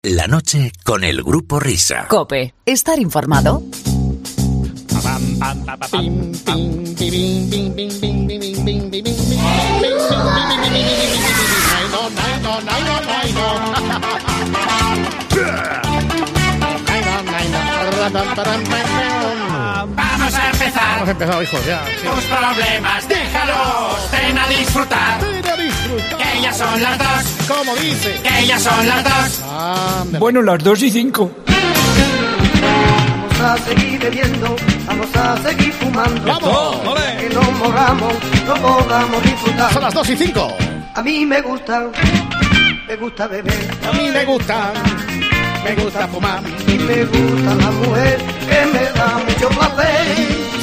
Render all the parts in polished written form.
La noche con el Grupo Risa. COPE. Estar informado. Vamos a empezar. Hemos empezado, hijos, ya. Sí. Tus problemas, déjalos. Ven a disfrutar. Que ellas son las dos. ¿Cómo dice? Que ellas son las dos. Bueno, las 2:05. Vamos a seguir bebiendo, vamos a seguir fumando. ¡Vamos! Que no moramos, no podamos disfrutar. Son las 2:05. A mí me gusta beber. A mí me gusta fumar. Y me gusta la mujer que me da mucho placer.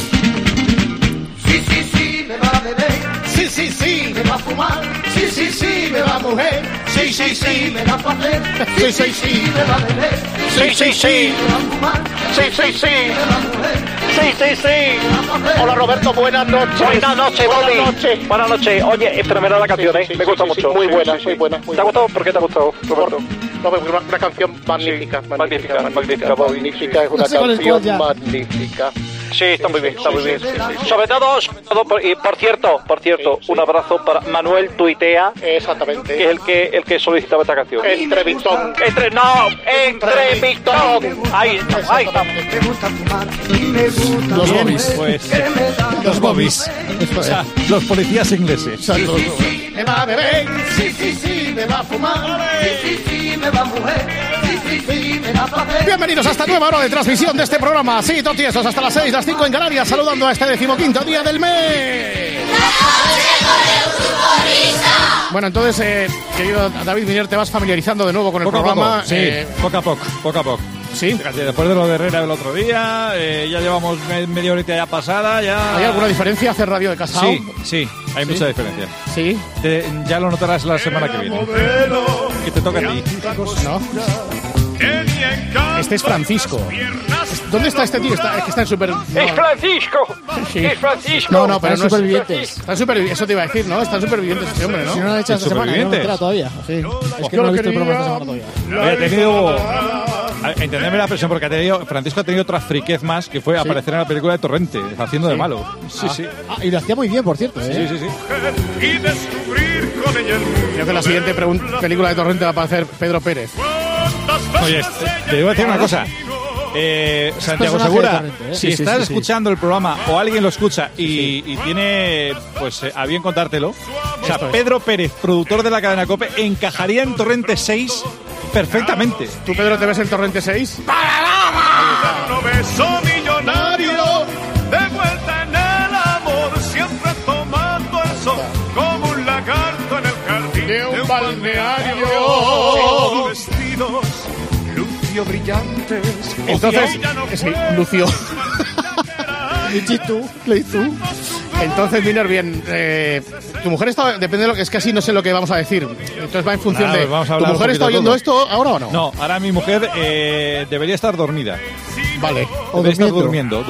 Sí, sí, sí, me va a beber. Sí, sí, sí. Me va a fumar. Sí, sí, sí, me va a mujer. Sí, sí, sí, me da placer. Sí, sí, sí. Me va a beber. Sí, sí, sí. Me va a fumar. Sí, sí, sí. Me va a mujer. Sí, sí, sí. Hola, Roberto, buenas noches. Buenas noches, Boli. Buenas noches. Oye, tremenda la canción, ¿eh? Me gusta mucho. Muy buena, muy buena. ¿Te ha gustado? ¿Por qué te ha gustado, Roberto? No, una canción magnífica. Magnífica. Magnífica, es una canción magnífica. Sí, está muy bien, está muy bien. Sobre todo, y por cierto, un abrazo para Manuel Tuitea, Exactamente. que es el que solicitaba esta canción. Entre Victón. Entre Victón. Ahí está. Me gusta fumar. Y me gusta Los la bobbies, mujer pues. que me da Los mucho bobbies. O sea, los policías ingleses. Me va a beber. Sí, sí, sí, me va a fumar. Sí, sí, me va a mujer. Sí, sí, me da placer. Bienvenidos a esta nueva hora de transmisión de este programa. Sí, totiesos, hasta las 6, las 5 en Canarias, saludando a este 15º día del mes. Bueno, entonces, querido David Miner, te vas familiarizando de nuevo con el Poco a programa. poco, sí, poco a poco. Sí. Fíjate, después de lo de Herrera del otro día, ya llevamos media horita ya pasada. Ya... ¿Hay alguna diferencia hacer radio de Casao? Sí, hay mucha diferencia. Sí. Ya lo notarás la semana que viene. Que te toca a ti. ¿No? Este es Francisco. ¿Dónde está este tío? Está en Super... No. ¡Es Francisco! Sí. ¡Es Francisco! No, pero no es Supervivientes. Está en Supervivientes. Eso te iba a decir, ¿no? Está en Supervivientes este hombre, ¿no? Si no lo han hecho esta semana, no me he enterado todavía. Sí. Es que no he visto el programa esta semana todavía. Había tenido... Entendedme la presión, porque Francisco ha tenido otra friquez más, que fue aparecer en la película de Torrente, haciendo de malo. Sí. Y lo hacía muy bien, por cierto. Sí. Y descubrir con ella el mundo. Creo que la siguiente película de Torrente va a aparecer Pedro Pérez. Oye, te debo decir una cosa. Santiago Segura, si estás escuchando el programa o alguien lo escucha y tiene pues a bien contártelo, o sea, Pedro Pérez, productor de la cadena COPE, encajaría en Torrente 6 perfectamente. ¿Tú, Pedro, te ves en Torrente 6? Un beso millonario, de vuelta en el amor, siempre tomando el sol, como un lagarto en el jardín De un balneario. Vestidos, lucio brillantes. Entonces, sí, Lucio. Leitu. Entonces, Miner, bien. Tu mujer está. Depende de lo que es que así no sé lo que vamos a decir. Entonces va en función de. Vamos a ¿Tu hablar mujer está oyendo esto ahora o no? No, ahora mi mujer debería estar dormida. Vale. Debería estar durmiendo.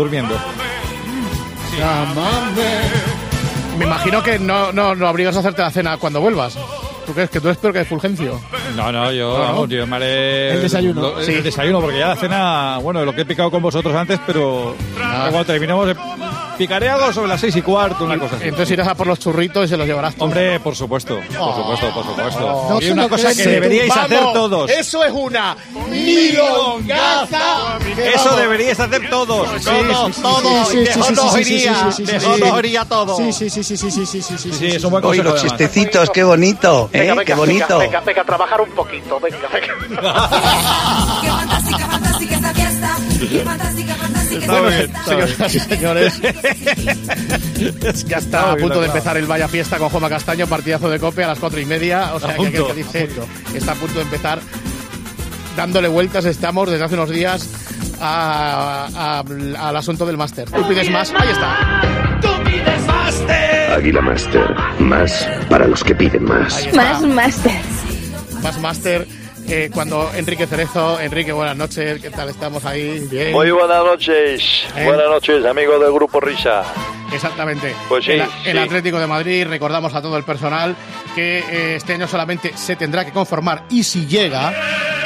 Me imagino que no habrías a hacerte la cena cuando vuelvas. ¿Tú crees que tú eres peor que Fulgencio? No, yo me haré El desayuno. El desayuno, porque ya la cena, bueno, lo que he picado con vosotros antes, pero cuando terminemos picaré algo sobre las 6:15, una cosa así. Entonces irás a por los churritos y se los llevarás tú. Hombre, por supuesto. No Y se una lo cosa creen. que deberíais hacer ¡Vamos! todos. Eso es una milongaza. Eso deberíais hacer todos. Todos. Sí, Mejor nos iría. sí. Mejor nos iría todo. Sí. Sí, es un buen Oye, consejo. los además. chistecitos, qué bonito, qué bonito. Venga, a trabajar un poquito, venga. Qué fantástica esta fiesta. Qué fantástica Bueno, Está señoras y señores, ya está a punto de empezar el Vaya Fiesta con Juanma Castaño, partidazo de COPE a las 4:30. O sea, que aquel que dice está a punto de empezar. Dándole vueltas estamos desde hace unos días al asunto del máster. Tú pides más, ahí está. Águila Master, más para los que piden más. Más máster. Cuando Enrique Cerezo, Enrique, buenas noches, ¿qué tal estamos ahí? Bien. Muy buenas noches, amigos del Grupo Risa. Exactamente. Pues sí, el Atlético de Madrid, recordamos a todo el personal que este año solamente se tendrá que conformar, y si llega,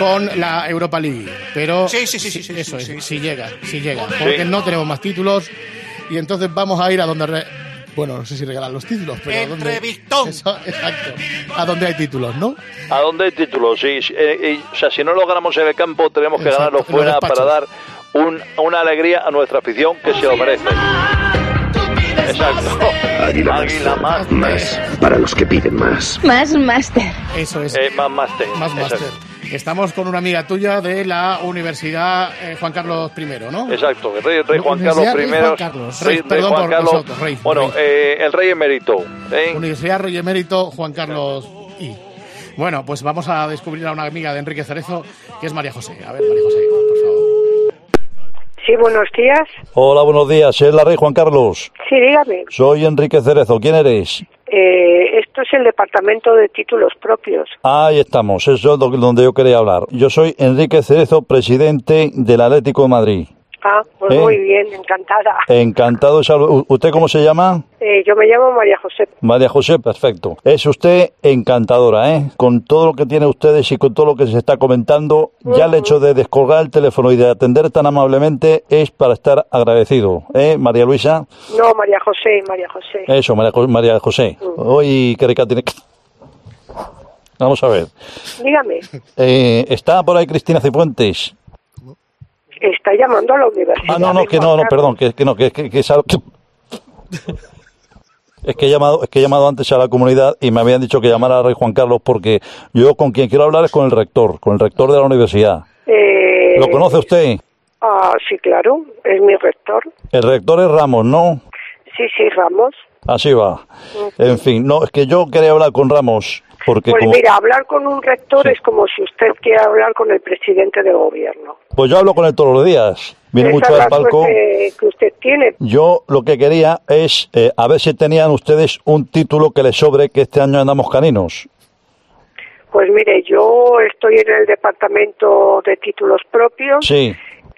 con la Europa League, pero Sí. eso es, si llega, porque no tenemos más títulos y entonces vamos a ir a donde bueno, no sé si regalan los títulos, pero Entrevistón. Exacto, a donde hay títulos, ¿no? ¿A dónde hay títulos? Sí, o sea, si no lo ganamos en el campo, tenemos que Exacto, ganarlo en los fuera despachos. para dar una alegría a nuestra afición que se lo merece. Exacto. Águila Master. Más para los que piden más. Más máster. Eso es. Más máster. Más máster. Estamos con una amiga tuya de la Universidad Juan Carlos I, ¿no? Exacto, el rey Juan Carlos Universidad I. Juan Carlos. Rey Perdón Juan por Carlos. nosotros, rey. Bueno, el rey emérito. Universidad Rey Emérito Juan Carlos I. Bueno, pues vamos a descubrir a una amiga de Enrique Cerezo, que es María José. A ver, María José, por favor. Sí, buenos días. Hola, buenos días. ¿Es la rey Juan Carlos? Sí, dígame. Soy Enrique Cerezo. ¿Quién eres? Esto es el Departamento de Títulos Propios. Ahí estamos. Eso es donde yo quería hablar. Yo soy Enrique Cerezo, presidente del Atlético de Madrid. Ah, pues muy bien, encantada. Encantado de saludar. ¿Usted cómo se llama? Yo me llamo María José. María José, perfecto. Es usted encantadora, ¿eh? Con todo lo que tiene ustedes y con todo lo que se está comentando, ya el hecho de descolgar el teléfono y de atender tan amablemente es para estar agradecido, ¿eh, María Luisa? No, María José, María José. Eso, María José. Hoy, ¿qué rica tiene? Vamos a ver. Dígame. ¿Está por ahí Cristina Cifuentes? Está llamando a la universidad. Perdón, que es algo que... Es que he llamado antes a la comunidad y me habían dicho que llamara a Rey Juan Carlos porque yo con quien quiero hablar es con el rector de la universidad. ¿Lo conoce usted? Ah, sí, claro, es mi rector. El rector es Ramos, ¿no? Sí, Ramos. Así va. En fin, no, es que yo quería hablar con Ramos porque pues mira, hablar con un rector es como si usted quiera hablar con el presidente del gobierno. Pues yo hablo con él todos los días. Viene mucho al palco. Que usted tiene. Yo lo que quería es a ver si tenían ustedes un título que les sobre, que este año andamos caninos. Pues mire, yo estoy en el Departamento de Títulos Propios. Sí.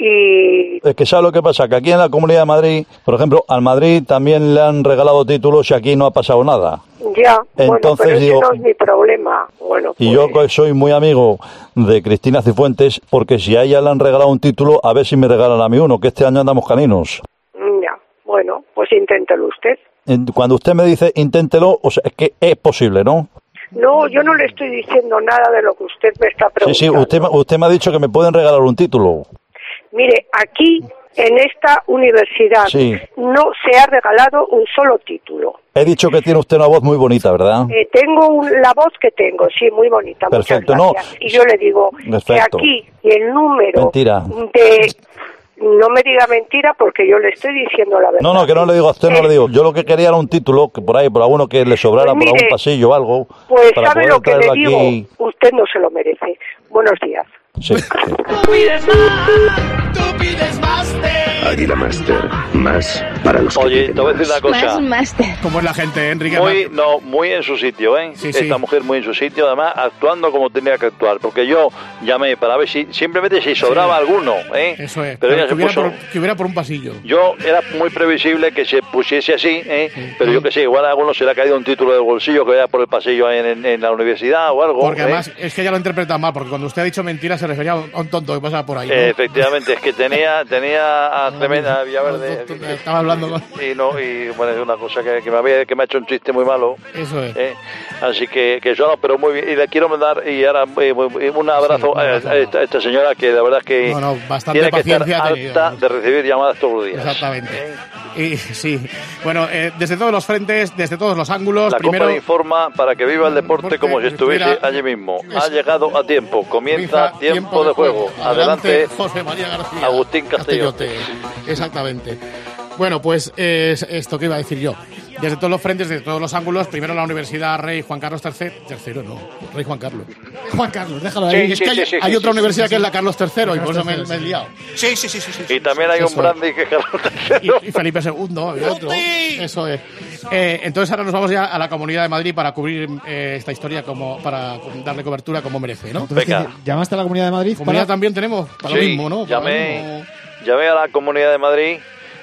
Y... Es que ¿sabe lo que pasa? Que aquí en la Comunidad de Madrid, por ejemplo, al Madrid también le han regalado títulos y aquí no ha pasado nada. Ya, entonces, pero ese no es mi problema. Bueno, y yo soy muy amigo de Cristina Cifuentes, porque si a ella le han regalado un título, a ver si me regalan a mí uno, que este año andamos caninos. Ya, bueno, pues inténtelo usted. Cuando usted me dice inténtelo, o sea, es que es posible, ¿no? No, yo no le estoy diciendo nada de lo que usted me está preguntando. Sí, usted me ha dicho que me pueden regalar un título. Mire, aquí, en esta universidad, no se ha regalado un solo título. He dicho que tiene usted una voz muy bonita, ¿verdad? Tengo la voz que tengo, sí, muy bonita. Perfecto, muchas gracias. Y yo le digo que aquí el número de... No me diga mentira porque yo le estoy diciendo la verdad. No, que no le digo a usted, no le digo. Yo lo que quería era un título, que por ahí, por alguno que le sobrara, pues mire, por algún pasillo o algo. Pues sabe lo que le digo, usted no se lo merece. Buenos días. Sí. Tú pides más, tú pides máster. Águila Master, más para los que Oye, te voy a decir una cosa. Más máster. ¿Cómo es la gente, Enrique? Muy en su sitio, ¿eh? Sí, Esta mujer muy en su sitio, además actuando como tenía que actuar, porque yo llamé para ver si simplemente si sobraba alguno, ¿eh? Eso es, pero ella se puso... que hubiera por un pasillo. Yo era muy previsible que se pusiese así, ¿eh? Pero yo que sé, igual a alguno se le ha caído un título del bolsillo que vaya por el pasillo en la universidad o algo. Porque además es que ella lo interpreta mal, porque cuando usted ha dicho mentira se refería a un tonto que pasaba por ahí, ¿no? Efectivamente, es que tenía a tremenda Villaverde. Estaba hablando con... Y bueno, es una cosa que me ha hecho un chiste muy malo. Eso es. Así que yo no, pero muy bien. Y le quiero mandar y ahora un abrazo a esta señora que la verdad es que bastante tiene que paciencia estar harta de recibir llamadas todos los días. Exactamente. Y sí, bueno, desde todos los frentes, desde todos los ángulos. La primero Copa informa para que viva el deporte como si estuviese allí mismo. Ha llegado a tiempo, comienza tiempo de juego. Adelante, José María García. Agustín Castellote. Exactamente. Bueno, pues esto que iba a decir yo. Desde todos los frentes, desde todos los ángulos, primero la Universidad Rey Juan Carlos III. Tercero no, Rey Juan Carlos. Juan Carlos, déjalo ahí. Sí, es que hay otra universidad que es la Carlos III y por eso me he liado. Sí. Y también hay un brandy que es Carlos III. Y Felipe II, había otro. Eso es. Entonces ahora nos vamos ya a la Comunidad de Madrid para cubrir esta historia, para darle cobertura como merece, ¿no? Entonces, ¿llamaste a la Comunidad de Madrid? Comunidad también tenemos, para lo mismo, ¿no? Llamé a la Comunidad de Madrid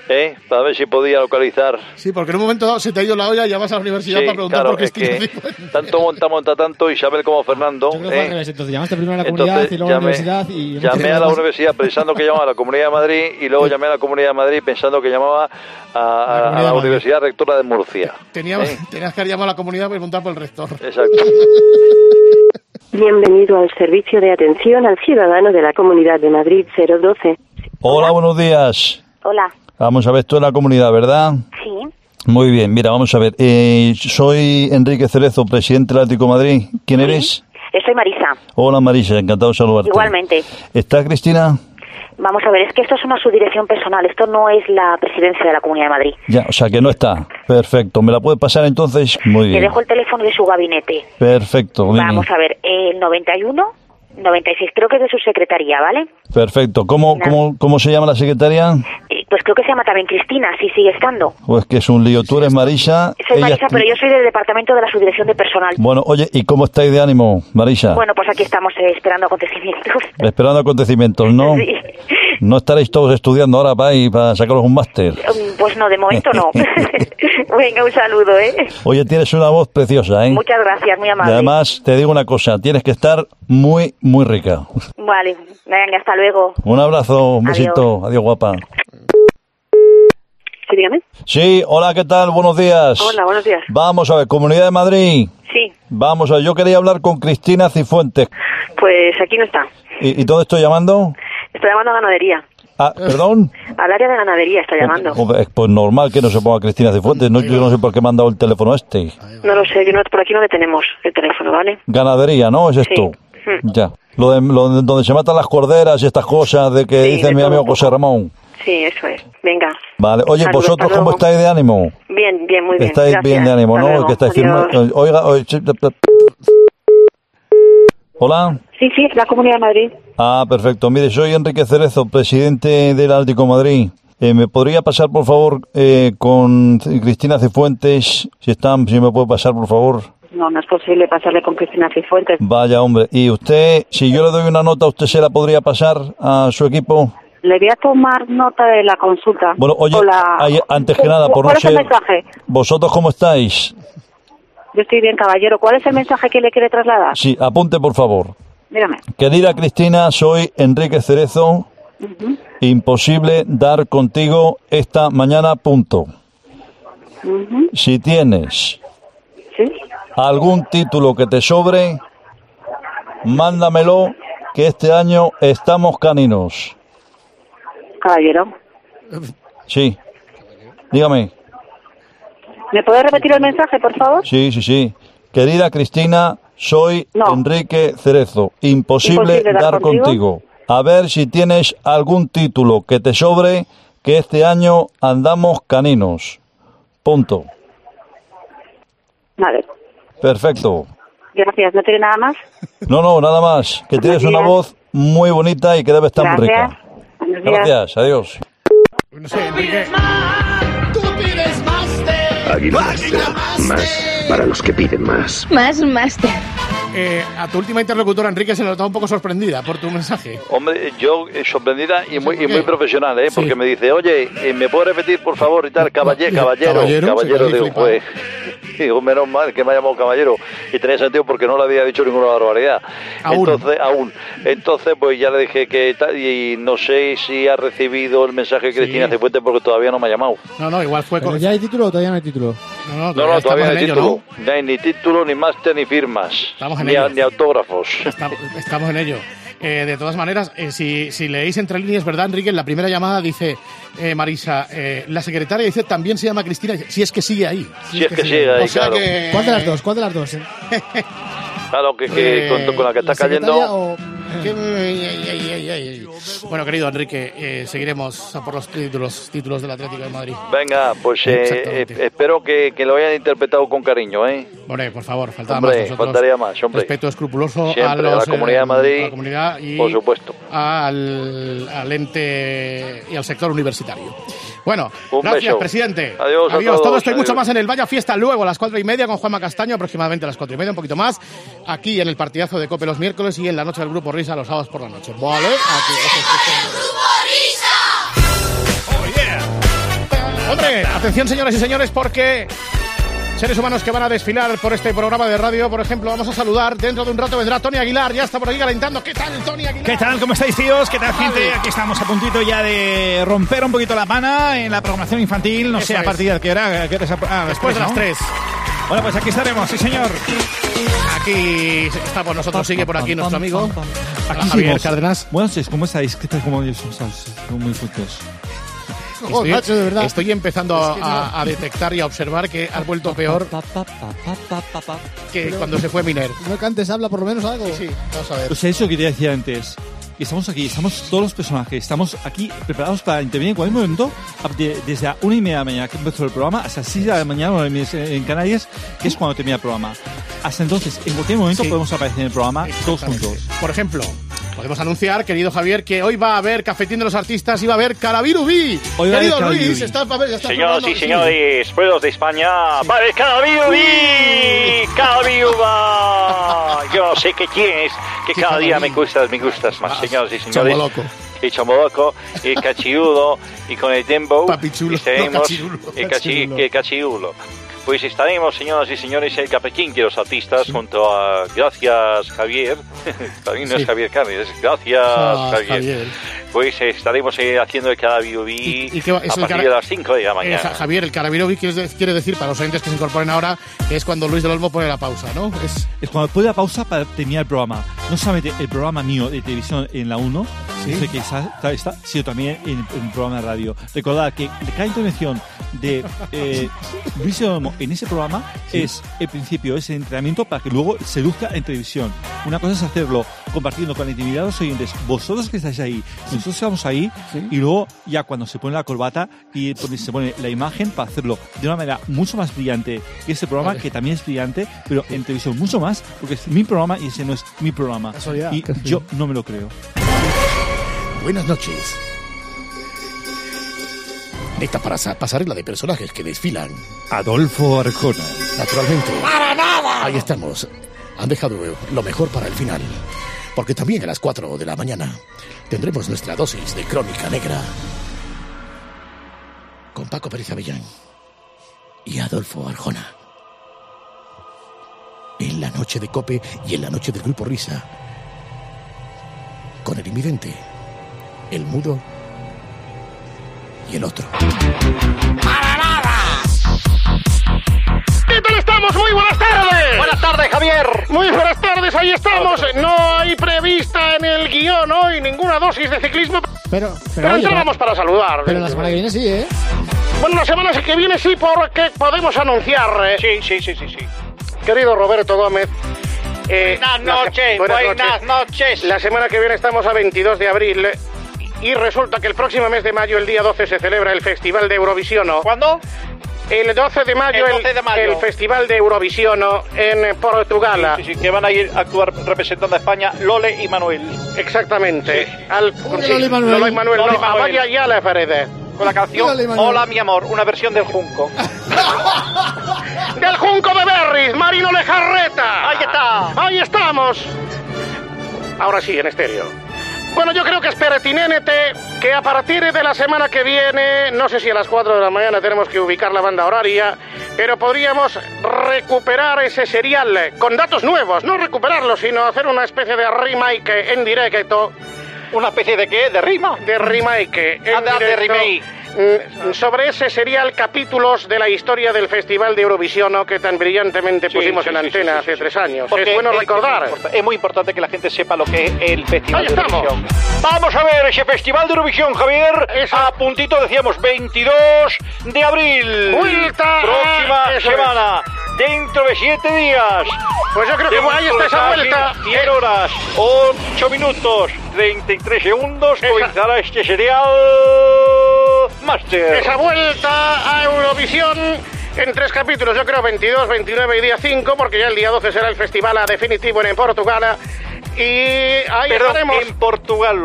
Para ver si podía localizar. Sí, porque en un momento dado se te ha ido la olla y llamas a la universidad para preguntar por Cristina Cifuentes. Tanto monta tanto Isabel como Fernando. Yo creo que fue al revés, entonces llamaste primero a la comunidad y luego a la universidad. Llamé a la universidad pensando que llamaba a la Comunidad de Madrid y luego llamé a la Comunidad de Madrid pensando que llamaba a la Universidad Rectora de Murcia. Tenías que haber llamado a la comunidad para preguntar por el rector. Exacto. Bienvenido al servicio de atención al ciudadano de la Comunidad de Madrid 012. Hola, buenos días. Hola. Vamos a ver, esto es la comunidad, ¿verdad? Sí. Muy bien, mira, vamos a ver. Soy Enrique Cerezo, presidente del Atlético de Madrid. ¿Quién eres? Soy Marisa. Hola, Marisa, encantado de saludarte. Igualmente. ¿Está Cristina? Vamos a ver, es que esto es una subdirección personal, esto no es la presidencia de la Comunidad de Madrid. Ya, o sea que no está. Perfecto. ¿Me la puede pasar entonces? Muy bien. Te dejo el teléfono de su gabinete. Perfecto. Vamos a ver, el 91 96, creo que es de su secretaría, ¿vale? Perfecto. ¿Cómo se llama la secretaria? Pues creo que se llama también Cristina, si sigue estando. Pues que es un lío. Tú eres Marisa. Soy Marisa, pero yo soy del departamento de la subdirección de personal. Bueno, oye, ¿y cómo estáis de ánimo, Marisa? Bueno, pues aquí estamos esperando acontecimientos. Esperando acontecimientos, ¿no? Sí. ¿No estaréis todos estudiando ahora para sacaros un máster? Pues no, de momento no. Venga, un saludo, Oye, tienes una voz preciosa, Muchas gracias, muy amable. Y además, te digo una cosa, tienes que estar muy, muy rica. Vale, venga, hasta luego. Un abrazo, un besito. Adiós, guapa. Sí, dígame. Sí, hola, ¿qué tal? Buenos días. Hola, buenos días. Vamos a ver, Comunidad de Madrid. Sí. Vamos a ver, yo quería hablar con Cristina Cifuentes. Pues aquí no está. ¿Y dónde estoy llamando? Estoy llamando a ganadería. Ah, ¿perdón? Al área de ganadería está llamando. Pues normal que no se ponga Cristina Cifuentes. No, yo no sé por qué me han dado el teléfono este. No lo sé, por aquí no le tenemos el teléfono, ¿vale? Ganadería, ¿no? ¿Es esto? Sí. Ya. Lo de donde se matan las corderas y estas cosas de que dice mi amigo José Ramón. Sí, eso es. Venga. Vale. Oye, Saludos, ¿vosotros cómo estáis de ánimo? Bien, muy bien. Estáis Gracias. bien de ánimo, Hasta ¿no? luego. Que estáis Adiós. firmes. Oiga, ¿hola? Sí, la Comunidad de Madrid. Ah, perfecto. Mire, soy Enrique Cerezo, presidente del Atlético de Madrid. ¿Me podría pasar, por favor, con Cristina Cifuentes? Si me puede pasar, por favor. No es posible pasarle con Cristina Cifuentes. Vaya, hombre. ¿Y usted, si yo le doy una nota, usted se la podría pasar a su equipo? Le voy a tomar nota de la consulta. Bueno, oye, antes que nada, por no ser... ¿Cuál es el mensaje? ¿Vosotros cómo estáis? Yo estoy bien, caballero. ¿Cuál es el mensaje que le quiere trasladar? Sí, apunte, por favor. Dígame. Querida Cristina, soy Enrique Cerezo. Imposible dar contigo esta mañana, punto. Si tienes algún título que te sobre, mándamelo, que este año estamos caninos. Caballero. Sí. Dígame. ¿Me puede repetir el mensaje, por favor? Sí. Querida Cristina, soy Enrique Cerezo. Imposible dar contigo. A ver si tienes algún título que te sobre, que este año andamos caninos. Punto. Vale. Perfecto. Gracias. ¿No tiene nada más? No, nada más. Que tienes una voz muy bonita y que debe estar muy rica. Gracias. Adiós. No sé, Enrique. Tú pides máster. Águila más para los que piden más. Más máster. A tu última interlocutora, Enrique, se notaba un poco sorprendida por tu mensaje. Hombre, yo sorprendida y muy profesional, porque me dice, oye, ¿me puedo repetir, por favor? Y tal, caballero, digo, pues... Digo, menos mal que me ha llamado caballero. Y tenía sentido porque no le había dicho ninguna barbaridad. Entonces, pues ya le dije que tal, y no sé si ha recibido el mensaje de Cristina Cifuentes porque todavía no me ha llamado. No, igual fue... ¿Pero ya hay título o todavía no hay título? No, todavía no hay título. No hay ni título, ni máster, ni firmas. Ni autógrafos. Estamos en ello. De todas maneras, si leéis entre líneas, ¿verdad, Enrique? En la primera llamada dice Marisa, la secretaria dice también se llama Cristina, si es que sigue ahí. Si es que sigue ahí, claro. ¿Cuál de las dos? Claro, que con la que está cayendo... Bueno, querido Enrique, seguiremos a por los títulos del Atlético de Madrid. Venga, pues espero que lo hayan interpretado con cariño, Hombre, por favor, faltaría más, hombre. Respeto escrupuloso siempre, a la Comunidad de Madrid, a la comunidad y por supuesto, al ente y al sector universitario. Bueno, un gracias, beso. Presidente. Adiós. Todo esto y mucho más en el Vaya Fiesta luego a las 4:30 con Juanma Castaño, aproximadamente a las 4:30, un poquito más, aquí en el partidazo de COPE los miércoles y en la noche del Grupo Risa los sábados por la noche. ¿Vale? Aquí. ¡Grupo Risa! ¡Oh, yeah! Hombre, atención señoras y señores, porque seres humanos que van a desfilar por este programa de radio, por ejemplo, vamos a saludar. Dentro de un rato vendrá Tony Aguilar, ya está por aquí calentando. ¿Qué tal, Tony Aguilar? ¿Qué tal? ¿Cómo estáis, tíos? ¿Qué tal, gente? Aquí estamos a puntito ya de romper un poquito la pana en la programación infantil. No sé a partir de qué hora. Después de las 3. Bueno, pues aquí estaremos, sí, señor. Aquí está por nosotros, sigue por aquí nuestro amigo. Aquí Javier Cárdenas. Buenas noches, ¿cómo estáis? ¿Qué tal? ¿Cómo estás? Muy fuertes. Estoy empezando a detectar y a observar que has vuelto peor que cuando se fue Miner. No cantes, habla por lo menos algo. Sí, vamos a ver. O sea, eso que te decía antes. Que estamos aquí, estamos todos los personajes, estamos aquí preparados para intervenir en cualquier momento, desde la 1:30 de la mañana que empezó el programa hasta 6 de la mañana en Canarias, que es cuando termina el programa. Hasta entonces, en cualquier momento podemos aparecer en el programa todos juntos. Por ejemplo, podemos anunciar, querido Javier, que hoy va a haber Cafetín de los Artistas y va a haber Carabirubí. Querido Luis, está señoras y señores, pueblos de España, va a haber Carabirubí. Carabiruba. Yo no sé qué tienes, que cada día me gustas más, señoras y señores. Y Chamboloco, y Cachiudo, y con el Dembow, Papichulo, estaremos, Cachiulo. Pues estaremos, señoras y señores, el Cafetín de los Artistas junto a Gracias Javier. También no es Javier Cárdenas, es Gracias Javier. Pues estaremos haciendo el Carabirubí a partir de las 5 de la mañana. Javier, el Carabirubí quiere decir, para los oyentes que se incorporen ahora, que es cuando Luis del Olmo pone la pausa, ¿no? Es cuando pone la pausa para terminar el programa. No solamente el programa mío de televisión en la 1, que está, sino también en el programa de radio. Recordad que cada intervención de Luis del Olmo en ese programa es el principio, es el entrenamiento para que luego se luzca en televisión. Una cosa es hacerlo compartiendo con la intimidad de los oyentes, vosotros que estáis ahí, nosotros estamos ahí, y luego ya cuando se pone la corbata y se pone la imagen para hacerlo de una manera mucho más brillante que este programa, que también es brillante, pero en televisión mucho más, porque es mi programa y ese no es mi programa. Y yo no me lo creo. Buenas noches. Esta pasarela de personajes que desfilan. Adolfo Arjona. Naturalmente. ¡Para nada! Ahí estamos. Han dejado lo mejor para el final. Porque también a las 4 de la mañana tendremos nuestra dosis de Crónica Negra. Con Paco Pérez Avellán y Adolfo Arjona. En la noche de COPE y en la noche del Grupo Risa. Con el invidente, el mudo y el otro. ¡Para nada! ¿Qué tal estamos? Muy buenas tardes. Buenas tardes, Javier. Muy buenas tardes, ahí estamos. No hay prevista en el guión hoy ninguna dosis de ciclismo. Pero entramos para saludar. Pero la semana que viene sí, ¿eh? Bueno, la semana que viene sí, porque podemos anunciar. Sí. Querido Roberto Gómez. Buenas noches. La semana que viene estamos a 22 de abril. Y resulta que el próximo mes de mayo, el día 12, se celebra el Festival de Eurovisión. ¿Cuándo? El 12 de mayo, el Festival de Eurovisión en Portugal. Sí, que van a ir a actuar representando a España Lole y Manuel. Exactamente. Sí. Lole y Manuel. Vaya ya la pared. Con la canción Hola mi amor, una versión del Junco. ¡Del Junco de Berris, Marino Lejarreta! ¡Ahí está! ¡Ahí estamos! Ahora sí, en estéreo. Bueno, yo creo que es pertinente que a partir de la semana que viene, no sé si a las 4 de la mañana tenemos que ubicar la banda horaria, pero podríamos recuperar ese serial con datos nuevos, no recuperarlo, sino hacer una especie de remake en directo. ¿Una especie de qué? ¿De rima? De remake. De remake. Sobre ese serial capítulos de la historia del Festival de Eurovisión que tan brillantemente pusimos en antena hace 3 años. Porque es bueno recordar. Es muy importante que la gente sepa lo que es el Festival de Eurovisión. Estamos. Vamos a ver ese Festival de Eurovisión, Javier. A puntito decíamos 22 de abril. Vuelta. Próxima semana. Dentro de 7 días. Pues yo creo que ahí está esa vuelta. 100 horas, 8 minutos, 33 segundos. Comenzará este serial Master. Esa vuelta a Eurovisión en 3 capítulos, yo creo 22, 29 y día 5, porque ya el día 12 será el festival definitivo en Portugal. Y ahí estaremos. En Portugal.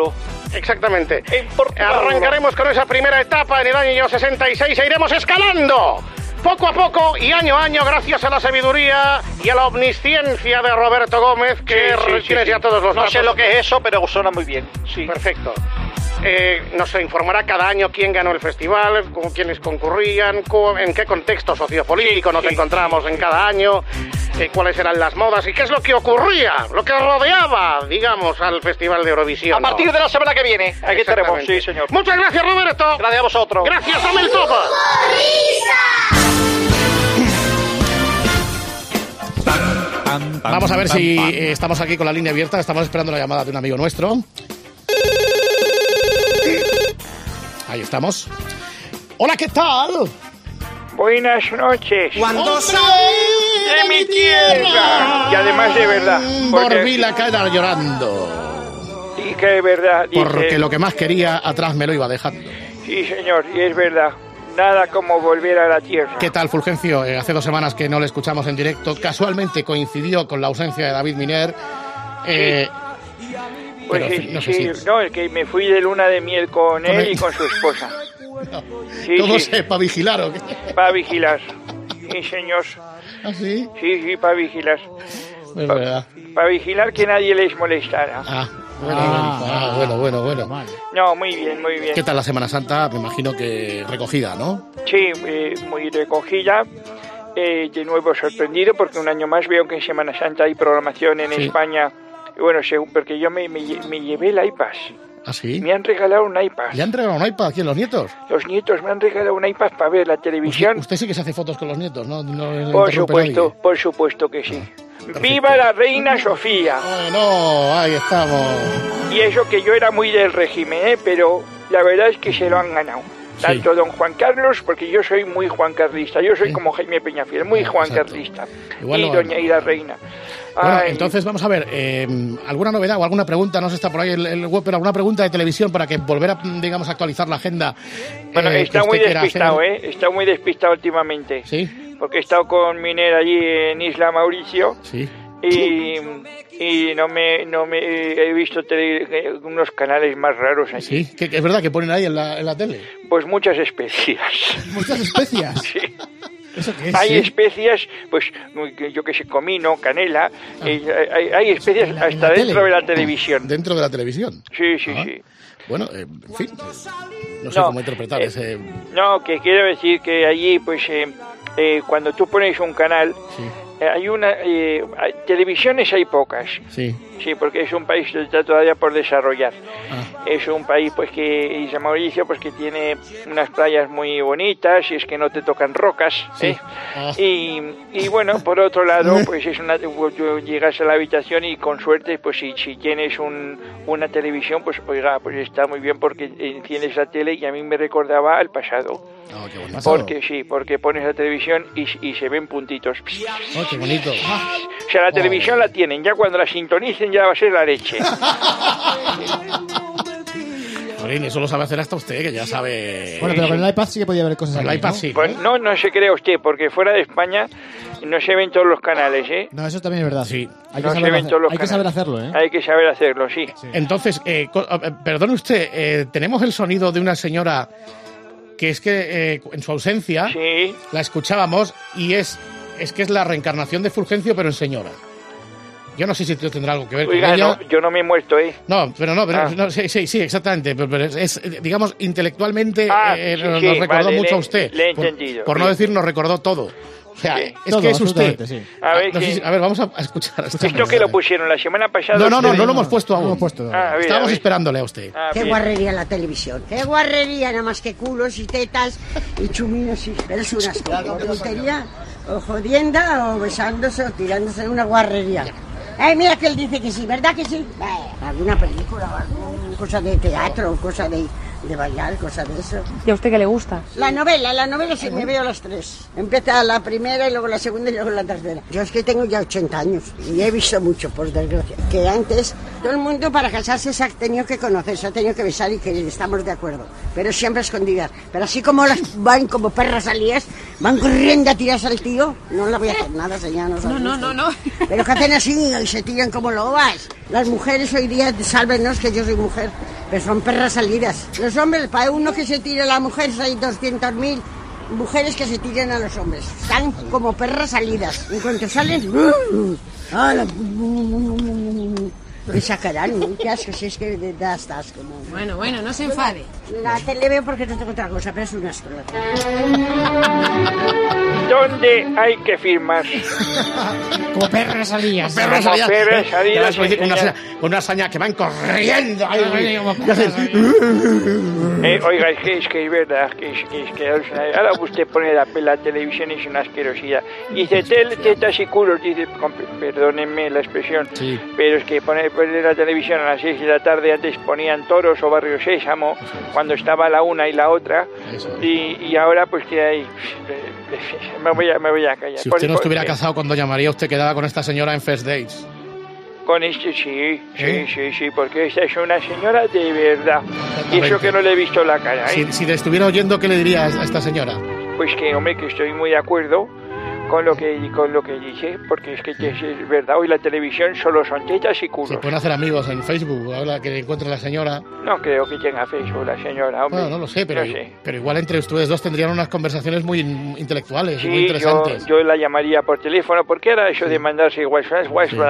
Exactamente. Arrancaremos con esa primera etapa en el año 66 e iremos escalando poco a poco y año a año, gracias a la sabiduría y a la omnisciencia de Roberto Gómez, que tienes ya todos los datos. No sé lo que es eso, pero suena muy bien. Sí. Perfecto. Nos informará cada año quién ganó el festival, con quiénes concurrían, en qué contexto sociopolítico nos encontramos en cada año, cuáles eran las modas y qué es lo que ocurría, lo que rodeaba, digamos, al Festival de Eurovisión. A partir de la semana que viene, aquí estaremos. Sí, señor. Muchas gracias, Roberto. Gracias a vosotros. Gracias, dame el topo. Vamos a ver si estamos aquí con la línea abierta. Estamos esperando la llamada de un amigo nuestro. Ahí estamos. Hola, ¿qué tal? Buenas noches. ¿Cuándo salí de mi tierra? Y además de verdad. Volví la cara llorando. Y que de verdad. Dice, porque lo que más quería atrás me lo iba dejando. Sí, señor, y es verdad. Nada como volver a la tierra. ¿Qué tal, Fulgencio? Hace 2 semanas que no le escuchamos en directo. Casualmente coincidió con la ausencia de David Miner. Pues pero, no, es que me fui de luna de miel con él y con su esposa. No. Sí, ¿cómo sé? ¿Para vigilar o qué? Para vigilar, sí, señor. ¿Ah, sí? Sí, para vigilar. Es verdad. Para vigilar que nadie les molestara. Bueno. No, muy bien, muy bien. ¿Qué tal la Semana Santa? Me imagino que recogida, ¿no? Sí, muy recogida. De nuevo sorprendido porque un año más veo que en Semana Santa hay programación en España. Bueno, porque yo me llevé el iPad. ¿Ah, sí? Me han regalado un iPad. ¿Le han regalado un iPad? ¿Quién, los nietos? Los nietos me han regalado un iPad para ver la televisión. Usted sí que se hace fotos con los nietos, ¿no? Por supuesto que sí. ¡Viva la reina Sofía! No, ahí estamos. Y eso que yo era muy del régimen, pero la verdad es que se lo han ganado. Tanto don Juan Carlos, porque yo soy muy juancarlista, yo soy como Jaime Peñafiel, muy juancarlista, y la reina. Bueno, entonces vamos a ver, ¿alguna novedad o alguna pregunta? No sé, está por ahí el web, pero alguna pregunta de televisión para que volver a, digamos, actualizar la agenda. Bueno, está muy despistado, está muy despistado últimamente. Sí. Porque he estado con Miner allí en Isla Mauricio. Sí. Y no me he visto unos canales más raros allí. Sí, que es verdad que ponen ahí en la tele. Pues muchas especias. ¿Muchas especias? Sí. ¿Eso qué es? Hay especias, pues yo que sé, comino, canela, hay especias hasta dentro de la televisión. ¿Dentro de la televisión? Sí. Bueno, en fin, no sé cómo interpretar ese... No, que quiero decir que allí, pues, cuando tú pones un canal... Sí. Hay televisiones hay pocas. Sí, porque es un país que está todavía por desarrollar. Es un país pues que Isla Mauricio pues que tiene unas playas muy bonitas y es que no te tocan rocas. Sí. Y bueno, por otro lado pues tú llegas a la habitación y con suerte pues si tienes una televisión pues oiga, pues está muy bien porque enciendes la tele y a mí me recordaba al pasado. Qué buen pasado. Porque pones la televisión y se ven puntitos. Qué bonito. O sea, la televisión la tienen, ya cuando la sintonicen ya va a ser la leche. Morín, eso lo sabe hacer hasta usted, que ya sabe... Bueno, pero con el iPad sí que podía ver cosas aquí, el iPad ¿no? sí. Pues no se crea usted, porque fuera de España no se ven todos los canales, ¿eh? No, eso también es verdad. Sí. Hay que saber hacerlo, ¿eh? Hay que saber hacerlo, sí. Entonces, perdone usted, tenemos el sonido de una señora que es que en su ausencia la escuchábamos y es que es la reencarnación de Fulgencio, pero en señora. Yo no sé si esto tendrá algo que ver con ella. No, yo no me he muerto, ¿eh? No, sí, exactamente. Pero es, digamos, intelectualmente nos recordó mucho a usted. Le he entendido. Por no decir, nos recordó todo. O sea, es todo, que es usted. Sí. A ver, vamos a escuchar. ¿Esto que lo pusieron la semana pasada? No lo hemos puesto aún. Estábamos esperándole a usted. Qué guarrería la televisión. Qué guarrería, nada más que culos y tetas y chuminos. Pero es una tontería, o jodienda, o besándose, o tirándose una guarrería. Mira que él dice que sí, ¿verdad que sí? Alguna película, alguna cosa de teatro, cosa de bailar, cosa de eso. ¿Y a usted qué le gusta? La novela sí me veo las tres. Empieza la primera y luego la segunda y luego la tercera. Yo es que tengo ya 80 años y he visto mucho, por desgracia. Que antes todo el mundo para casarse se ha tenido que conocer, se ha tenido que besar y que estamos de acuerdo. Pero siempre escondidas. Pero así como las van como perras salidas, van corriendo a tirarse al tío, no le voy a hacer nada, señora. No. Pero que hacen así y se tiran como lobas. Las mujeres hoy día, sálvenos que yo soy mujer, pero son perras salidas. Los hombres, para uno que se tire a la mujer hay 200.000 mujeres que se tiran a los hombres. Están como perras salidas. En cuanto salen... Me sacarán, qué asco, si es que da hasta asco. Bueno, no se enfade. La tele veo porque no tengo otra cosa, pero es un asco. ¿Dónde hay que firmar? Como perras salidas. Perras salidas. Con una hazaña que van corriendo. Oiga, es que es verdad, que ahora usted pone la televisión y es una asquerosidad. Dice, tetas y culos, dice, perdónenme la expresión, sí. Pero es que poner la televisión a las 6 de la tarde, antes ponían Toros o Barrio Sésamo, cuando estaba la una y la otra, y ahora pues que hay... Me voy a callar. Si usted no estuviera casado con Doña María, usted quedaba con esta señora en First Dates. Con este sí, porque esta es una señora de verdad. Y eso que no le he visto la cara, ¿eh? Si le estuviera oyendo, ¿qué le dirías a esta señora? Pues que, hombre, que estoy muy de acuerdo con lo que dice, porque es que es verdad, hoy la televisión solo son tetas y culos. Se pueden hacer amigos en Facebook, ahora que encuentre la señora. No creo que tenga Facebook la señora, hombre. Bueno, no lo sé, pero igual entre ustedes dos tendrían unas conversaciones muy intelectuales y muy interesantes. Yo la llamaría por teléfono, porque era eso de mandarse WhatsApp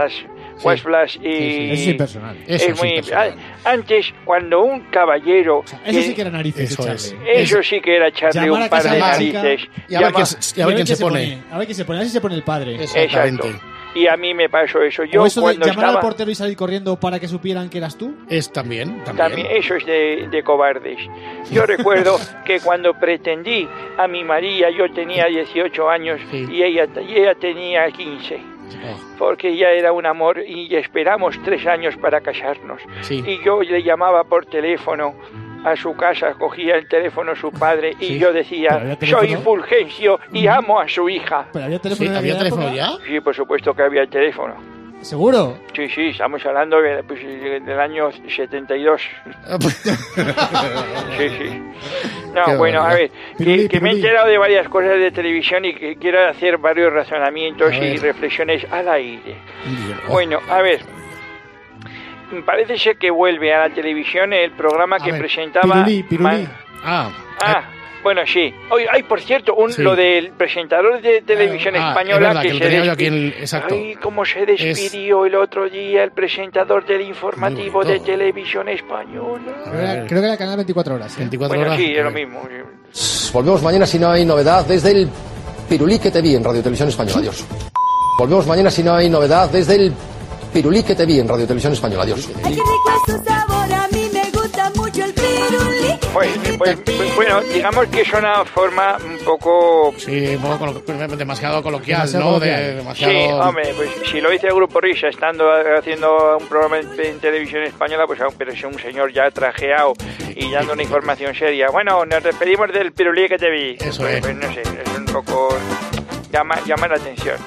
y... Eso es impersonal. Es muy... Antes, cuando un caballero... Eso sí que era narices. Eso sí que era echarle un par de narices. Y a ver quién se pone. A ver si se pone el padre. Exactamente. Y a mí me pasó eso. Yo o eso cuando de llamar estaba... al portero y salir corriendo para que supieran que eras tú. Es también. Eso es de cobardes. Yo recuerdo que cuando pretendí a mi María, yo tenía 18 años y ella tenía 15. Porque ya era un amor y esperamos 3 años para casarnos. Y yo le llamaba por teléfono a su casa, cogía el teléfono su padre y yo decía, soy Fulgencio y amo a su hija. ¿Pero había teléfono, ¿había teléfono ya? Sí, por supuesto que había teléfono. ¿Seguro? Sí, estamos hablando del año 72. Sí. No, bueno, a ver, que me he enterado de varias cosas de televisión y que quiero hacer varios razonamientos y reflexiones al aire. Bueno, a ver. Parece ser que vuelve a la televisión el programa que presentaba... Pirulí. Bueno, sí. Hoy, por cierto, lo del presentador de televisión española verdad, que se despidió. Ay, cómo se despidió el otro día el presentador del informativo de televisión española. Creo que era Canal 24 Horas. 24 horas. Sí, es lo mismo. Volvemos mañana si no hay novedad desde el Pirulí que te vi en Radio Televisión Española. Adiós. Volvemos mañana si no hay novedad desde el Pirulí que te vi en Radio Televisión Española. Adiós. Ay, qué rico es su sabor, a mí me gusta mucho el pirulí. Pues, bueno, digamos que es una forma un poco... Sí, un poco demasiado coloquial, ¿no? Demasiado... Sí, hombre, pues si lo dice el Grupo Risa estando haciendo un programa en televisión española, pues pero es un señor ya trajeado y dando una información seria. Bueno, nos despedimos del pirulí que te vi. Eso es. Pues no sé, es un poco... llama la atención.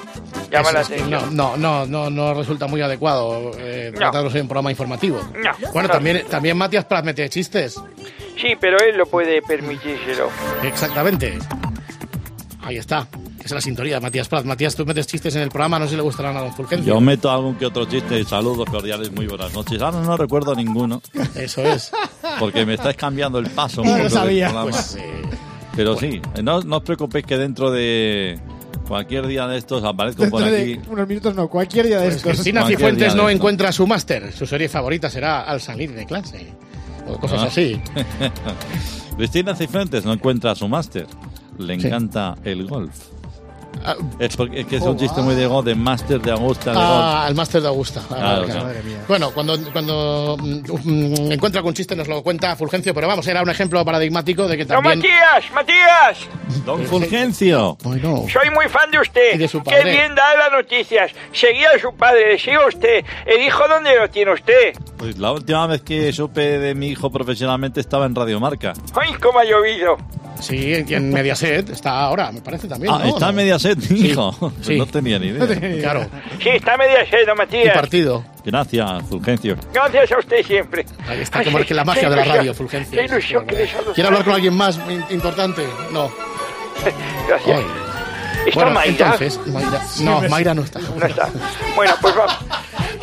No resulta muy adecuado tratarlo en un programa informativo. Bueno, también Matías Prat mete chistes. Sí, pero él lo puede permitírselo. Exactamente. Ahí está. Es la sintonía de Matías Prat. Matías, tú metes chistes en el programa, no sé si le gustarán a don Fulgencio. Yo meto algún que otro chiste. Saludos cordiales, muy buenas noches. Ahora no recuerdo ninguno. Eso es. Porque me estáis cambiando el paso. No lo sabía. Pues, pero sí, no os preocupéis que dentro de... cualquier día de estos aparezco por aquí. Unos minutos no, cualquier día de estos. Cristina Cifuentes no encuentra su máster. Su serie favorita será Al salir de clase. O cosas así. Cristina Cifuentes no encuentra su máster. Le encanta el golf. Es que es un chiste muy de máster de Augusta. El máster de Augusta. Claro. Bueno, cuando encuentra algún chiste nos lo cuenta Fulgencio, pero vamos, era un ejemplo paradigmático de que también... ¡No, Matías! ¡Don Fulgencio! Bueno. Soy muy fan de usted. Y de su padre. ¡Qué bien da las noticias! Seguía a su padre, le sigo a usted. ¿El hijo dónde lo tiene usted? Pues la última vez que supe de mi hijo profesionalmente estaba en Radio Marca. ¡Ay, cómo ha llovido! Sí, en Mediaset está ahora, me parece también. ¿No? Está en Mediaset, mi hijo. Sí. No tenía ni idea. Claro. Sí, está en Mediaset, don Matías. Y partido. Gracias, Fulgencio. Gracias a usted siempre. Ahí está, como es que la magia de la radio, Fulgencio. Qué ilusión que les ¿Quiere hablar con alguien más importante? No. Gracias. Ay. ¿Está Mayra? Entonces, Mayra. No, Mayra no está. No está. Bueno, pues vamos.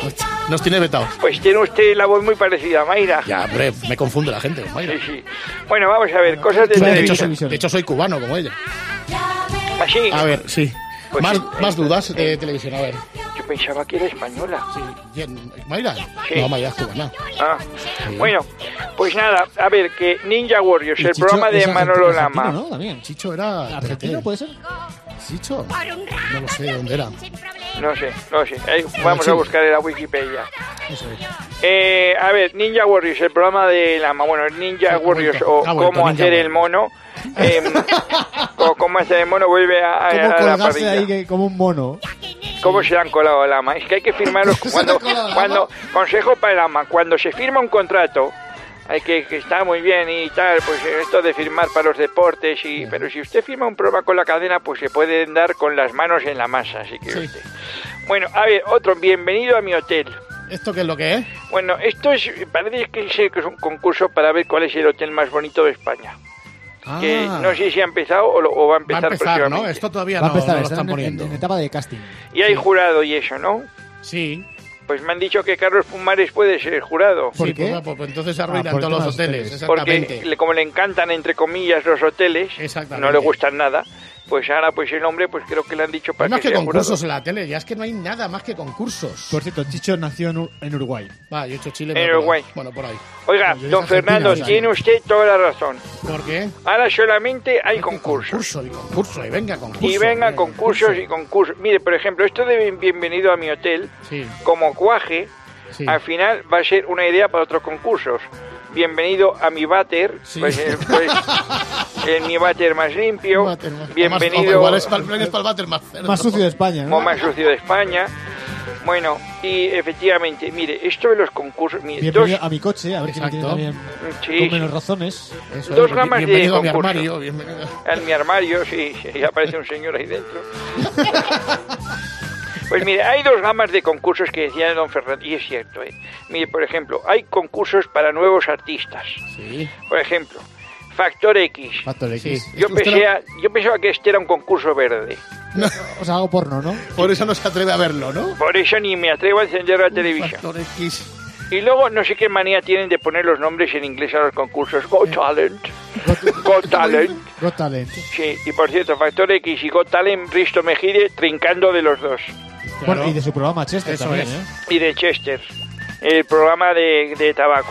Nos tiene vetados. Pues tiene usted la voz muy parecida a Mayra. Ya, hombre, me confunde la gente con Mayra. Sí. Bueno, vamos a ver, cosas de televisión. De hecho, soy cubano como ella. ¿Así? A ver, sí. Pues más dudas de televisión, a ver. Yo pensaba que era española. Sí. ¿Mayra? Sí. No, Mayra es cubana. Sí. Bueno, pues nada, a ver, que Ninja Warriors, el programa de Manolo Lama. ¿No? También. Chicho era... ¿Argentino puede ser? ¿Chicho? No lo sé, ¿de dónde era? No sé. Vamos a buscar en la Wikipedia. A ver, Ninja Warriors, el programa de Lama. Bueno, Ninja Warriors o Cómo hacer el mono. O Cómo hacer el mono vuelve a la parrilla. Ahí como un mono. ¿Cómo se han colado el ama? Es que hay que firmarlos cuando consejo para el ama, cuando se firma un contrato, hay que está muy bien y tal, pues esto de firmar para los deportes pero si usted firma un programa con la cadena, pues se pueden dar con las manos en la masa, así que usted. Bueno, a ver, otro, bienvenido a mi hotel. ¿Esto qué es lo que es? Bueno, esto parece que es un concurso para ver cuál es el hotel más bonito de España. Que no sé si ha empezado o va a empezar próximamente. ¿no? Esto todavía va a empezar, no lo están poniendo. En etapa de casting. Y hay jurado y eso, ¿no? Sí. Pues me han dicho que Carlos Pumares puede ser jurado. ¿Por qué? Pues entonces se arruinan todos los hoteles. Porque como le encantan, entre comillas, los hoteles, no le gustan nada, pues ahora pues el hombre, pues creo que le han dicho para más que sea concursos jurado. En la tele, ya es que no hay nada más que concursos. Por cierto, Chicho nació en Uruguay. Va, yo he hecho Chile. En Uruguay. Bueno, por ahí. Oiga, don Fernando, tiene usted toda la razón. ¿Por qué? Ahora solamente hay concursos. Concurso, y venga concursos. Y venga concursos y concursos. Mire, por ejemplo, esto de Bienvenido a mi hotel, como cuaje, al final va a ser una idea para otros concursos. Bienvenido a mi váter, pues el mi váter más limpio. Bienvenido. Igual es para el váter más cerdo. Más sucio de España, ¿no? Más sucio de España. Bueno, y efectivamente, mire, esto de los concursos... Bienvenido a mi coche, a ver si me tiene también con menos razones. Eso, 2 gamas de concursos. A mi armario, bienvenido. En mi armario, sí, aparece un señor ahí dentro. Pues mire, hay 2 gamas de concursos que decía don Fernando, y es cierto, Mire, por ejemplo, hay concursos para nuevos artistas. Sí. Por ejemplo, Factor X. Factor X. Sí. Yo pensaba que este era un concurso verde. No. O sea, algo porno, ¿no? Por eso no se atreve a verlo, ¿no? Por eso ni me atrevo a encender la televisión. Factor X. Y luego no sé qué manía tienen de poner los nombres en inglés a los concursos. Got Talent. Got Talent. Got Talent. Sí, y por cierto, Factor X y Got Talent, Risto Mejide trincando de los dos. Bueno, y de su programa Chester eso también, Y de Chester, el programa de tabaco.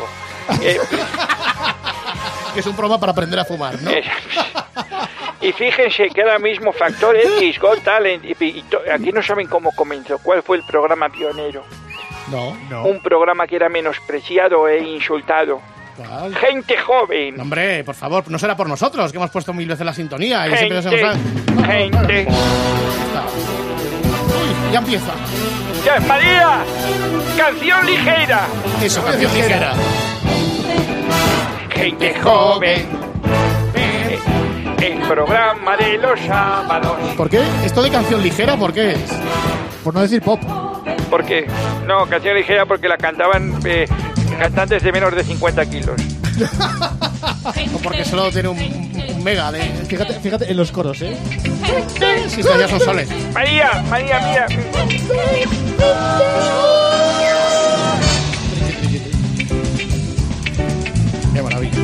Que es un programa para aprender a fumar, ¿no? Y fíjense que ahora mismo Factor X, Got Talent, aquí no saben cómo comenzó, cuál fue el programa pionero. No. Un programa que era menospreciado e insultado. ¿Cuál? Gente joven. Hombre, por favor, no será por nosotros, que hemos puesto 1000 veces la sintonía. Y gente. Gente. Uy, ya empieza. ¡Ya, María! ¡Canción ligera! Eso, canción ligera. Gente joven. El programa de los sábados. ¿Por qué? ¿Esto de canción ligera por qué es? Por no decir pop. ¿Por qué? No, canción ligera porque la cantaban cantantes de menos de 50 kilos. O porque solo tiene un mega de... Fíjate en los coros, ¿eh? Si estos ya son soles. María, mira. Qué maravilla.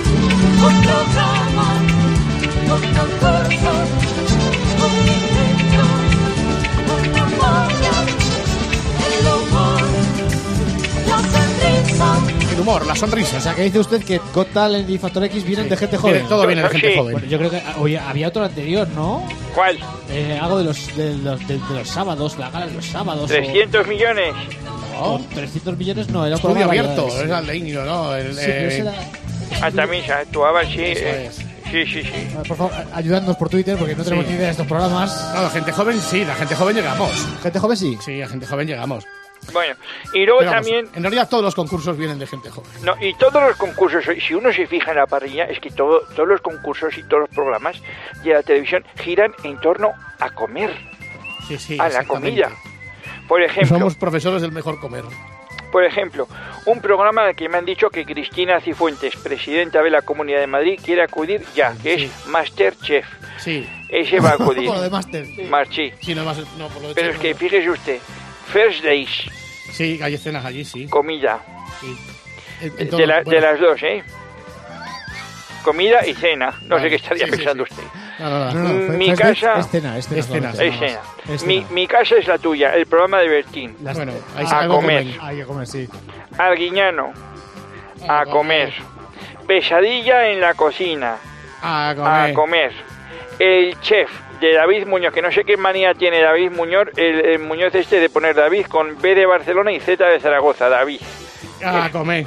El humor, la sonrisa. O sea, que dice usted que Got Talent y Factor X vienen de gente joven. Todo viene de gente joven. Bueno, yo creo que había otro anterior, ¿no? ¿Cuál? Algo de los sábados, la gala de los sábados. 300 millones. No, 300 millones no, era un programa abierto. Es el de Íñigo, ¿no? Sí, pero ese era... También se actuaban, sí. Sí. Por favor, ayudadnos por Twitter porque no tenemos ni idea de estos programas. No, la gente joven sí, la gente joven llegamos. ¿Gente joven sí? Sí, a gente joven llegamos. Bueno, y luego también... En realidad todos los concursos vienen de gente joven. No, y todos los concursos, si uno se fija en la parrilla, es que todos los concursos y todos los programas de la televisión giran en torno a comer. Sí, a la comida. Por ejemplo... Somos profesores del mejor comer. Por ejemplo, un programa al que me han dicho que Cristina Cifuentes, presidenta de la Comunidad de Madrid, quiere acudir ya, que es Masterchef. Sí. Ese va a acudir. Por lo de Master. Sí. Sí, no, por lo de pero es que fíjese usted, First Days. Sí, hay escenas allí, sí. Comida. Sí. De las dos, ¿eh? Comida y cena. No sé qué estaría pensando usted. No, mi casa... Escena. Mi casa es la tuya, el programa de Bertín. Bueno, a comer. Hay que comer, sí. Arguiñano. A comer. Pesadilla en la cocina. A comer. El chef de David Muñoz, que no sé qué manía tiene David Muñoz, el Muñoz este de poner David con B de Barcelona y Z de Zaragoza, David. A comer.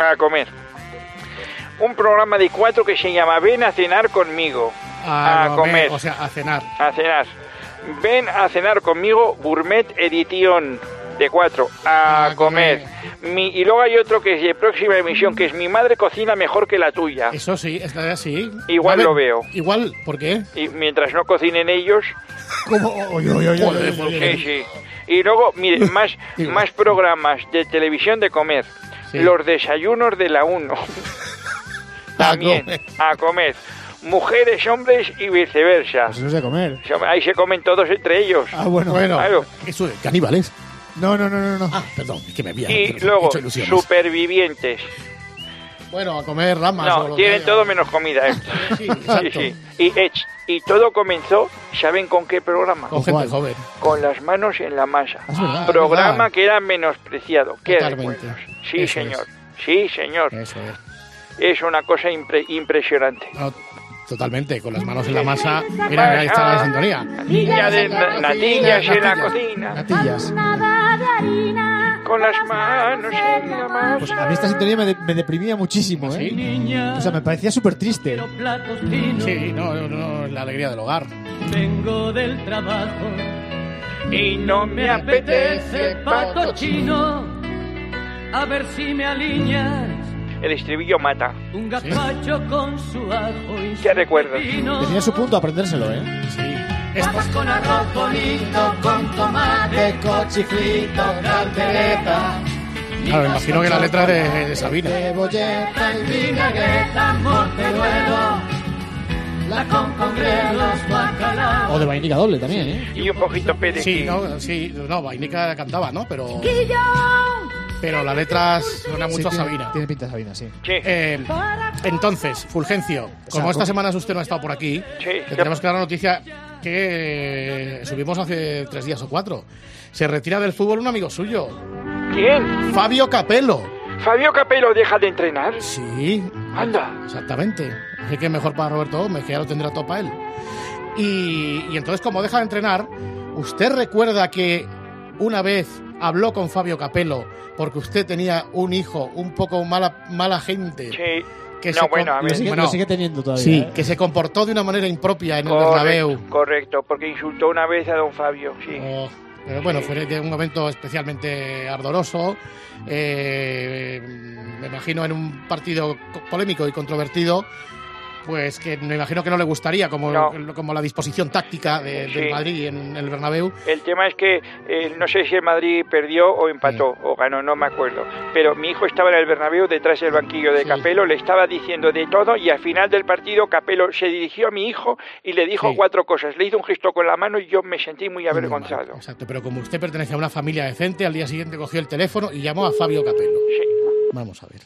Un programa de 4 que se llama Ven a cenar conmigo. A comer. O sea, a cenar. Ven a cenar conmigo, Gourmet Edition, de 4. A comer. Y luego hay otro que es de próxima emisión, que es Mi madre cocina mejor que la tuya. Eso sí, está así. Igual lo veo. Igual, ¿por qué? Y mientras no cocinen ellos... ¿Cómo? Sí. Y luego, mire, más programas de televisión de comer. Sí. Los desayunos de la 1. También, a comer. Mujeres, hombres y viceversa. Eso es de comer. Ahí se comen todos entre ellos. Bueno. Claro. Eso de caníbales. No. Perdón, es que me había... Y luego, supervivientes. Bueno, a comer ramas. No, tienen todo menos comida. Sí, exacto. Sí. Y todo comenzó, ¿saben con qué programa? Con gente joven. Con las manos en la masa. Es verdad, programa que era menospreciado. ¿Qué recuerdos? Sí, Eso señor. Es. Sí, señor. Eso es. Es una cosa impresionante. No, totalmente, con las manos en la masa. Mira, ahí está la sintonía. Natillas en la cocina. Natillas. Con las manos en la masa. Pues a mí esta sintonía me deprimía muchísimo, ¿eh? ¿Sí? O sea, me parecía súper triste. Sí, no, la alegría del hogar. Vengo del trabajo y no me apetece pato chino. A ver si me alineas. El estribillo mata. Un gazpacho con su ajo y ¿qué recuerdas? Tenía su punto aprendérselo, ¿eh? Sí. Papas con arroz bonito, con tomate, cochifrito, caldereta. Claro, me imagino que la letra de Sabina. Cebolleta y vinagreta, morteruelo, la con grelos, bacalao. O de vainica doble también, ¿eh? Y un poquito perejil. Sí, vainica cantaba, ¿no? Pero la letra suena mucho a Sabina. Tiene pinta de Sabina, sí. Entonces, Fulgencio, como esta semana usted no ha estado por aquí, le tenemos que dar la noticia que subimos hace 3 días o 4. Se retira del fútbol un amigo suyo. ¿Quién? Fabio Capello. ¿Fabio Capello deja de entrenar? Sí. Anda. Exactamente. Así que mejor para Roberto Gómez, que ya lo tendrá todo para él. Y entonces, como deja de entrenar, ¿usted recuerda que una vez habló con Fabio Capello porque usted tenía un hijo un poco mala gente? Sí. Que lo sigue teniendo todavía. Sí, que se comportó de una manera impropia en el Bernabéu. Correcto, porque insultó una vez a don Fabio, sí. Pero bueno, fue un momento especialmente ardoroso. Me imagino en un partido polémico y controvertido, pues que me imagino que no le gustaría como la disposición táctica del Madrid en el Bernabéu. El tema es que no sé si el Madrid perdió o empató o ganó, no me acuerdo, pero mi hijo estaba en el Bernabéu detrás del banquillo de Capello, le estaba diciendo de todo y al final del partido Capello se dirigió a mi hijo y le dijo 4 cosas, le hizo un gesto con la mano y yo me sentí muy avergonzado. Exacto, pero como usted pertenece a una familia decente, al día siguiente cogió el teléfono y llamó a Fabio Capello. Sí. Vamos a ver.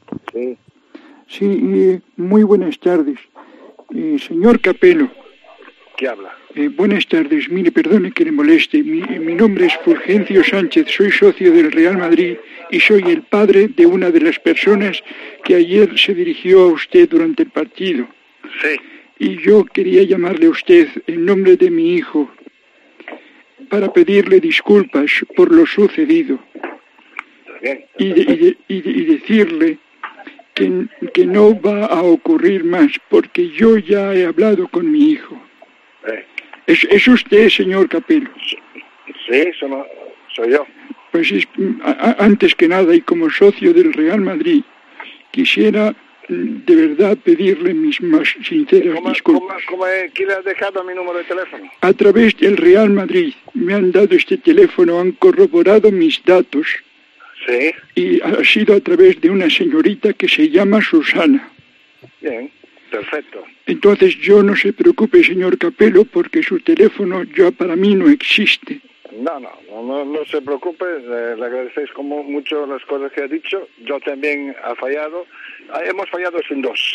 Sí, muy buenas tardes. Señor Capello. ¿Qué habla? Buenas tardes. Mire, perdone que le moleste. Mi nombre es Fulgencio Sánchez. Soy socio del Real Madrid y soy el padre de una de las personas que ayer se dirigió a usted durante el partido. Sí. Y yo quería llamarle a usted en nombre de mi hijo para pedirle disculpas por lo sucedido. Bien. Y decirle que no va a ocurrir más, porque yo ya he hablado con mi hijo. ¿Es usted, señor Capello? Sí, soy yo. Pues antes que nada, y como socio del Real Madrid, quisiera de verdad pedirle mis más sinceras disculpas. ¿Quién le ha dejado mi número de teléfono? A través del Real Madrid me han dado este teléfono, han corroborado mis datos. Sí. Y ha sido a través de una señorita que se llama Susana. Bien, perfecto. Entonces no se preocupe, señor Capello, porque su teléfono ya para mí no existe. No se preocupe, le agradecéis como mucho las cosas que ha dicho. Yo también he fallado. Hemos fallado sin dos.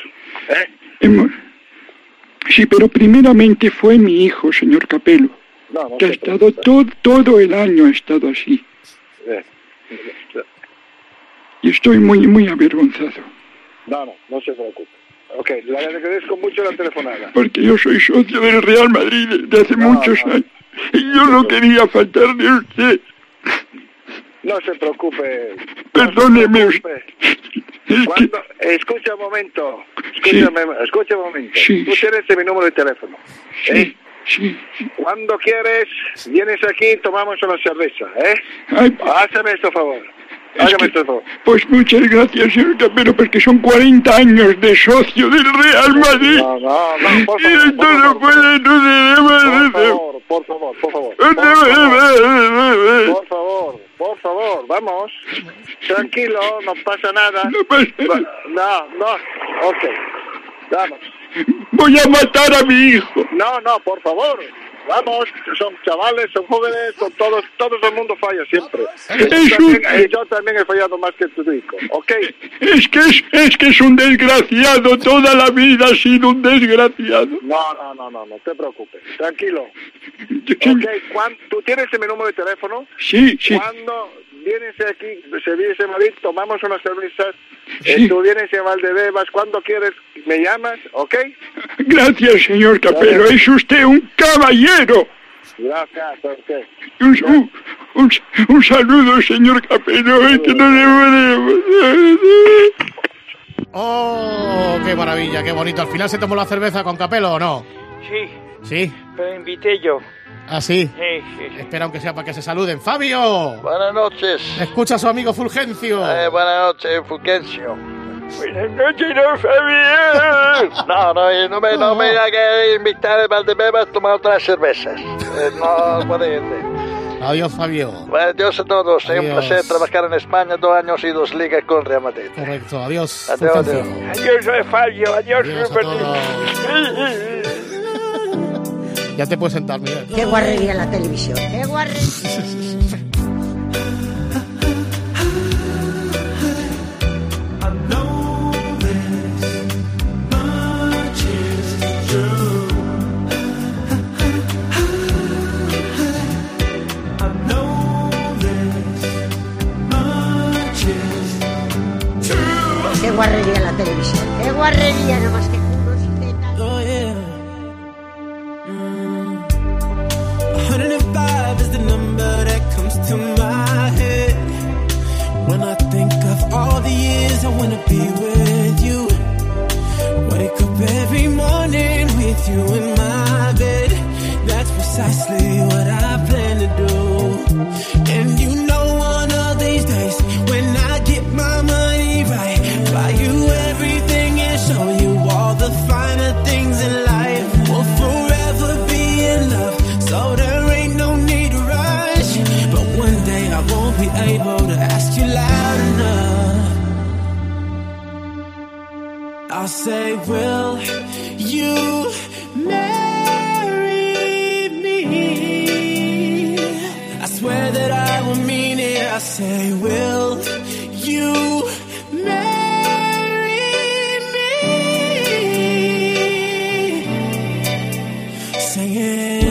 Sí, pero primeramente fue mi hijo, señor Capello, que ha estado todo el año ha estado así. Y estoy muy avergonzado. No se preocupe. Ok, le agradezco mucho la telefonada. Porque yo soy socio del Real Madrid desde hace muchos años. Y yo no quería faltar de usted. No se preocupe. Perdóneme usted. Escucha un momento. Escucha un momento. Sí. Tú tienes mi número de teléfono. Sí. Cuando quieres, vienes aquí, tomamos una cerveza, Hágame este favor. Pues muchas gracias, señor Capello, porque son 40 años de socio del Real Madrid. Por y esto no puede suceder. Por favor, vamos. Tranquilo, no pasa nada. Ok, vamos. Voy a matar a mi hijo. No, por favor. Vamos, son chavales, son jóvenes, son todo el mundo falla siempre. Yo también he fallado más que tu hijo, ¿ok? Es que es un desgraciado, toda la vida ha sido un desgraciado. No te preocupes, tranquilo. Ok, ¿tú tienes mi número de teléfono? Sí. Cuando vienes aquí, se vienes a Madrid, tomamos unas cervezas, tú vienes a Valdebebas, cuando quieres, me llamas, ¿ok? Gracias, señor Capello, es usted un caballero. Gracias, ok. Un saludo, señor Capello, que no le puede... ¡Oh, qué maravilla, qué bonito! ¿Al final se tomó la cerveza con Capello o no? Sí. Pero invité yo. ¿Ah, sí? Sí. Espera, aunque sea para que se saluden. ¡Fabio! Buenas noches. Escucha a su amigo Fulgencio. Buenas noches, Fulgencio. Buenas noches, don Fabio. No me haga que invitar a Valdebebas a tomar otras cervezas. No puede ir. Adiós, Fabio. Bueno, adiós a todos. Es un placer trabajar en España, 2 años y 2 ligas con Real Madrid. Correcto, adiós. Adiós, Fabio. Adiós, Ya te puedes sentar, Miguel. Qué guarrería la televisión. Qué guarrería. Qué guarrería la televisión. Qué guarrería, no más que culos y tetas. Oh, yeah. 105 is the number that comes to my head. When I think of all the years I wanna be with you. Wake up every morning with you in my bed. That's precisely what I plan to do. And you know one of these days when I get my money right, buy you everything and show you all the finer things in life. We'll forever be in love, so there ain't no need to rush. But one day I won't be able to ask you loud enough. I'll say, will you marry me? I swear that I will mean it. I say, will you marry me? Sing it.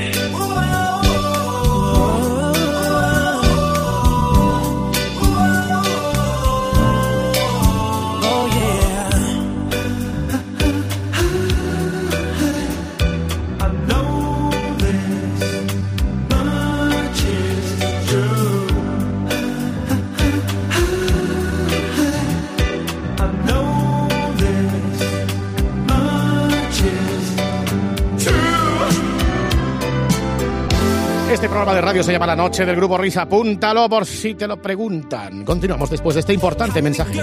Este programa de radio se llama La Noche del Grupo Risa. Apúntalo por si te lo preguntan. Continuamos después de este importante mensaje.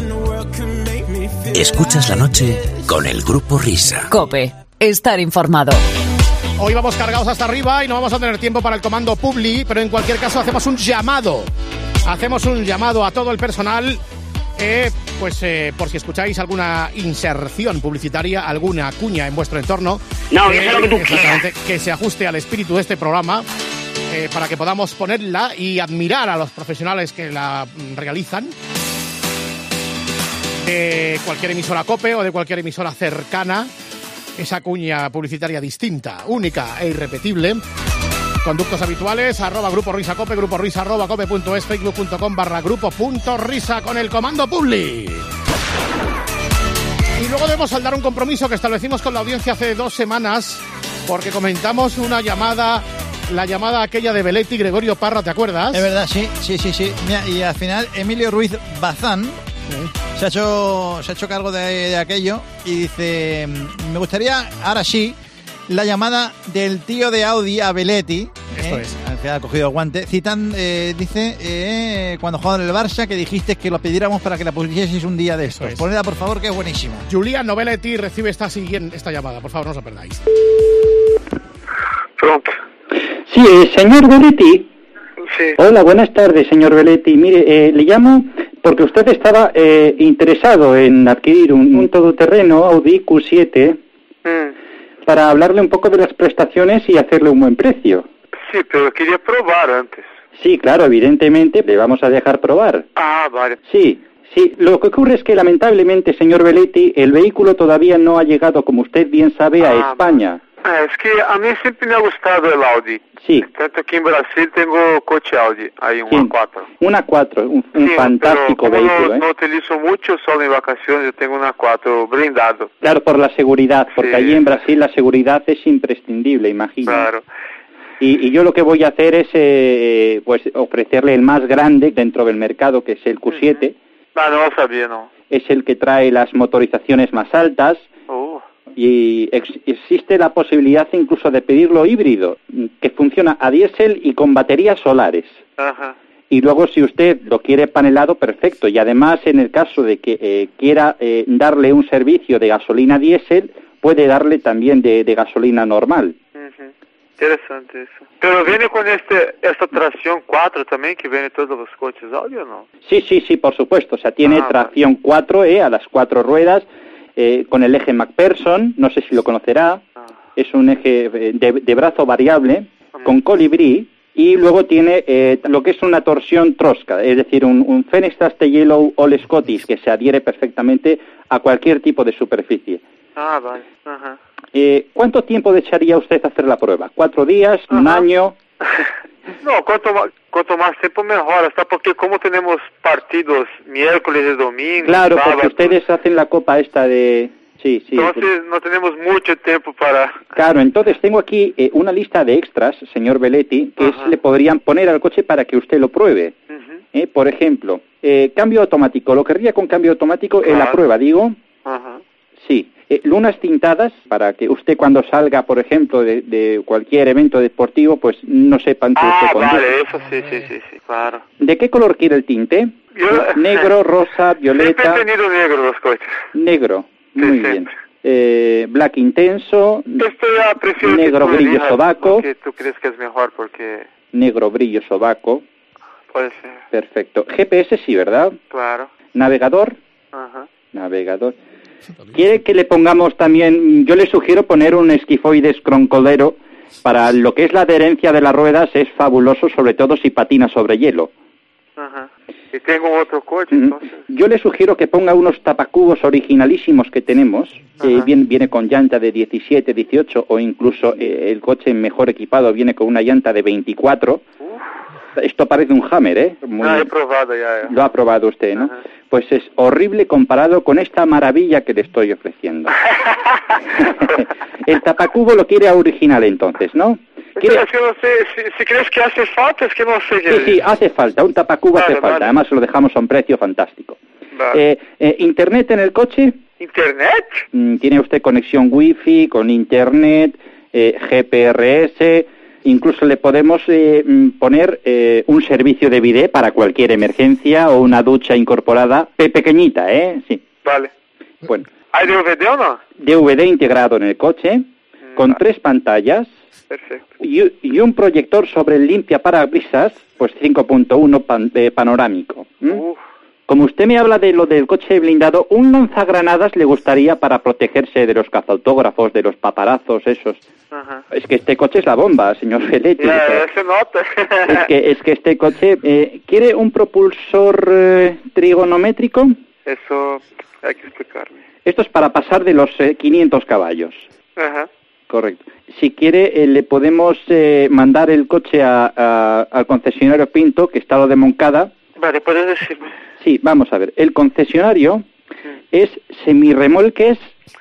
Escuchas La Noche con el Grupo Risa. COPE. Estar informado. Hoy vamos cargados hasta arriba y no vamos a tener tiempo para el comando Publi, pero en cualquier caso hacemos un llamado. Hacemos un llamado a todo el personal, por si escucháis alguna inserción publicitaria, alguna cuña en vuestro entorno. No, que sea lo que tú quieras. Que se ajuste al espíritu de este programa. para que podamos ponerla y admirar a los profesionales que la realizan, de cualquier emisora COPE o de cualquier emisora cercana, esa cuña publicitaria distinta, única e irrepetible. Conductos habituales, @Grupo Risa Cope, Grupo Risa @cope.es, facebook.com/grupo.risa con el comando Publi. Y luego debemos saldar un compromiso que establecimos con la audiencia hace 2 semanas, porque comentamos una llamada, la llamada aquella de Beletti, Gregorio Parra, ¿te acuerdas? Es verdad, sí. Mira, y al final Emilio Ruiz Bazán se ha hecho cargo de aquello y dice, me gustaría, ahora sí, la llamada del tío de Audi a Beletti. Esto es. Al final ha cogido el guante. Dice, cuando jugaban en el Barça, que dijiste que lo pidiéramos para que la pusieseis un día de estos. Ponedla, por favor, que es buenísima. Giuliano Beletti recibe esta llamada. Por favor, no os la perdáis. Pronto. Sí, señor Beletti. Sí. Hola, buenas tardes, señor Beletti. Mire, le llamo porque usted estaba interesado en adquirir un todoterreno Audi Q7 para hablarle un poco de las prestaciones y hacerle un buen precio. Sí, pero quería probar antes. Sí, claro, evidentemente le vamos a dejar probar. Ah, vale. Sí. Lo que ocurre es que lamentablemente, señor Beletti, el vehículo todavía no ha llegado, como usted bien sabe, a España. Es que a mí siempre me ha gustado el Audi. Sí. Tanto aquí en Brasil tengo coche Audi, hay un A4. Un A4, un fantástico vehículo. No utilizo mucho, solo en vacaciones yo tengo un A4 blindado. Claro, por la seguridad, porque allí en Brasil la seguridad es imprescindible, imagino. Claro. Y yo lo que voy a hacer es pues ofrecerle el más grande dentro del mercado, que es el Q7. No lo sabía, no. Es el que trae las motorizaciones más altas. Y existe la posibilidad incluso de pedirlo híbrido, que funciona a diésel y con baterías solares. Ajá. Y luego, si usted lo quiere panelado, perfecto. Y además, en el caso de que quiera darle un servicio de gasolina diésel, puede darle también de gasolina normal. Interesante eso. Pero viene con esta tracción 4 también, que viene todos los coches Audi, ¿o no? Sí, por supuesto. O sea, tiene tracción 4, a las 4 ruedas, con el eje McPherson, no sé si lo conocerá. Es un eje de brazo variable, con colibrí, y luego tiene lo que es una torsión trosca, es decir, un Fenestras Yellow All Scottish, que se adhiere perfectamente a cualquier tipo de superficie. Ah, vale. Ajá. ¿Cuánto tiempo le echaría usted a hacer la prueba? ¿4 días? ¿Un año? No, cuanto más tiempo mejor, hasta porque como tenemos partidos miércoles y domingo. Claro, sábado, porque ustedes hacen la copa esta de... Sí. Entonces no tenemos mucho tiempo para... Claro, entonces tengo aquí una lista de extras, señor Beletti, que le podrían poner al coche para que usted lo pruebe. Por ejemplo, cambio automático. ¿Lo querría con cambio automático en la prueba, digo? Ajá. Sí. Lunas tintadas, para que usted cuando salga, por ejemplo, de cualquier evento deportivo, pues no sepan que usted conduce. Vale, eso sí, claro. ¿De qué color quiere el tinte? Negro, rosa, violeta... Siempre he tenido negro los coches. Negro, muy bien. Black intenso, prefiero negro brillo sobaco. ¿Tú crees que es mejor? Porque... Negro brillo sobaco. Puede ser. Perfecto. GPS sí, ¿verdad? Claro. Navegador. Ajá. Navegador. ¿Quiere que le pongamos también? Yo le sugiero poner un esquifoides croncolero. Para lo que es la adherencia de las ruedas es fabuloso, sobre todo si patina sobre hielo. Ajá. Y tengo otro coche, entonces. Yo le sugiero que ponga unos tapacubos originalísimos que tenemos. Viene con llanta de 17, 18 o incluso el coche mejor equipado viene con una llanta de 24. Esto parece un Hammer, ¿eh? He probado ya. Lo ha probado usted, ¿no? Pues es horrible comparado con esta maravilla que le estoy ofreciendo. El tapacubo lo quiere original entonces, ¿no? ¿Quiere? Es que no sé, si crees que hace falta, es que no sé. Sí, hace falta, un tapacubo hace falta. Vale. Además lo dejamos a un precio fantástico. Vale. ¿Internet en el coche? ¿Internet? Tiene usted conexión wifi, con internet, GPRS... Incluso le podemos poner un servicio de bidet para cualquier emergencia o una ducha incorporada, pequeñita, Sí. Vale. Bueno. ¿Hay DVD o no? DVD integrado en el coche, con 3 pantallas. Perfecto. Y un proyector sobre el limpia parabrisas, pues 5.1 panorámico. Como usted me habla de lo del coche blindado, un lanzagranadas le gustaría para protegerse de los cazautógrafos, de los paparazos esos. Ajá. Es que este coche es la bomba, señor Feletti. Se nota. Es que este coche... ¿quiere un propulsor trigonométrico? Eso hay que explicarme. Esto es para pasar de los 500 caballos. Ajá. Correcto. Si quiere, le podemos mandar el coche al concesionario Pinto, que está lo de Moncada. Vale, ¿puedes decirme? Sí, vamos a ver. El concesionario es semirremolques,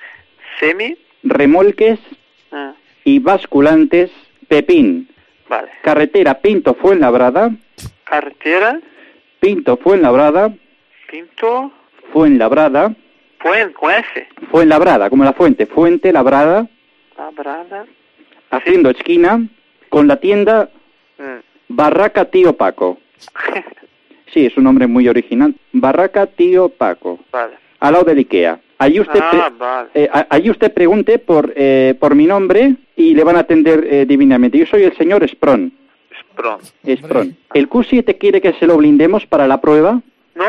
remolques y basculantes Pepín. Vale. Carretera Pinto Fuenlabrada. Carretera Pinto Fuenlabrada. Pinto Fuenlabrada. Fuenlabrada, como la fuente. Fuente Labrada. Labrada. Haciendo esquina con la tienda Barraca Tío Paco. Sí, es un nombre muy original. Barraca Tío Paco. Vale. Al lado del Ikea. Allí usted, allí usted pregunte por mi nombre y le van a atender divinamente. Yo soy el señor Sprón. Sprón. ¿El Q7 quiere que se lo blindemos para la prueba? No.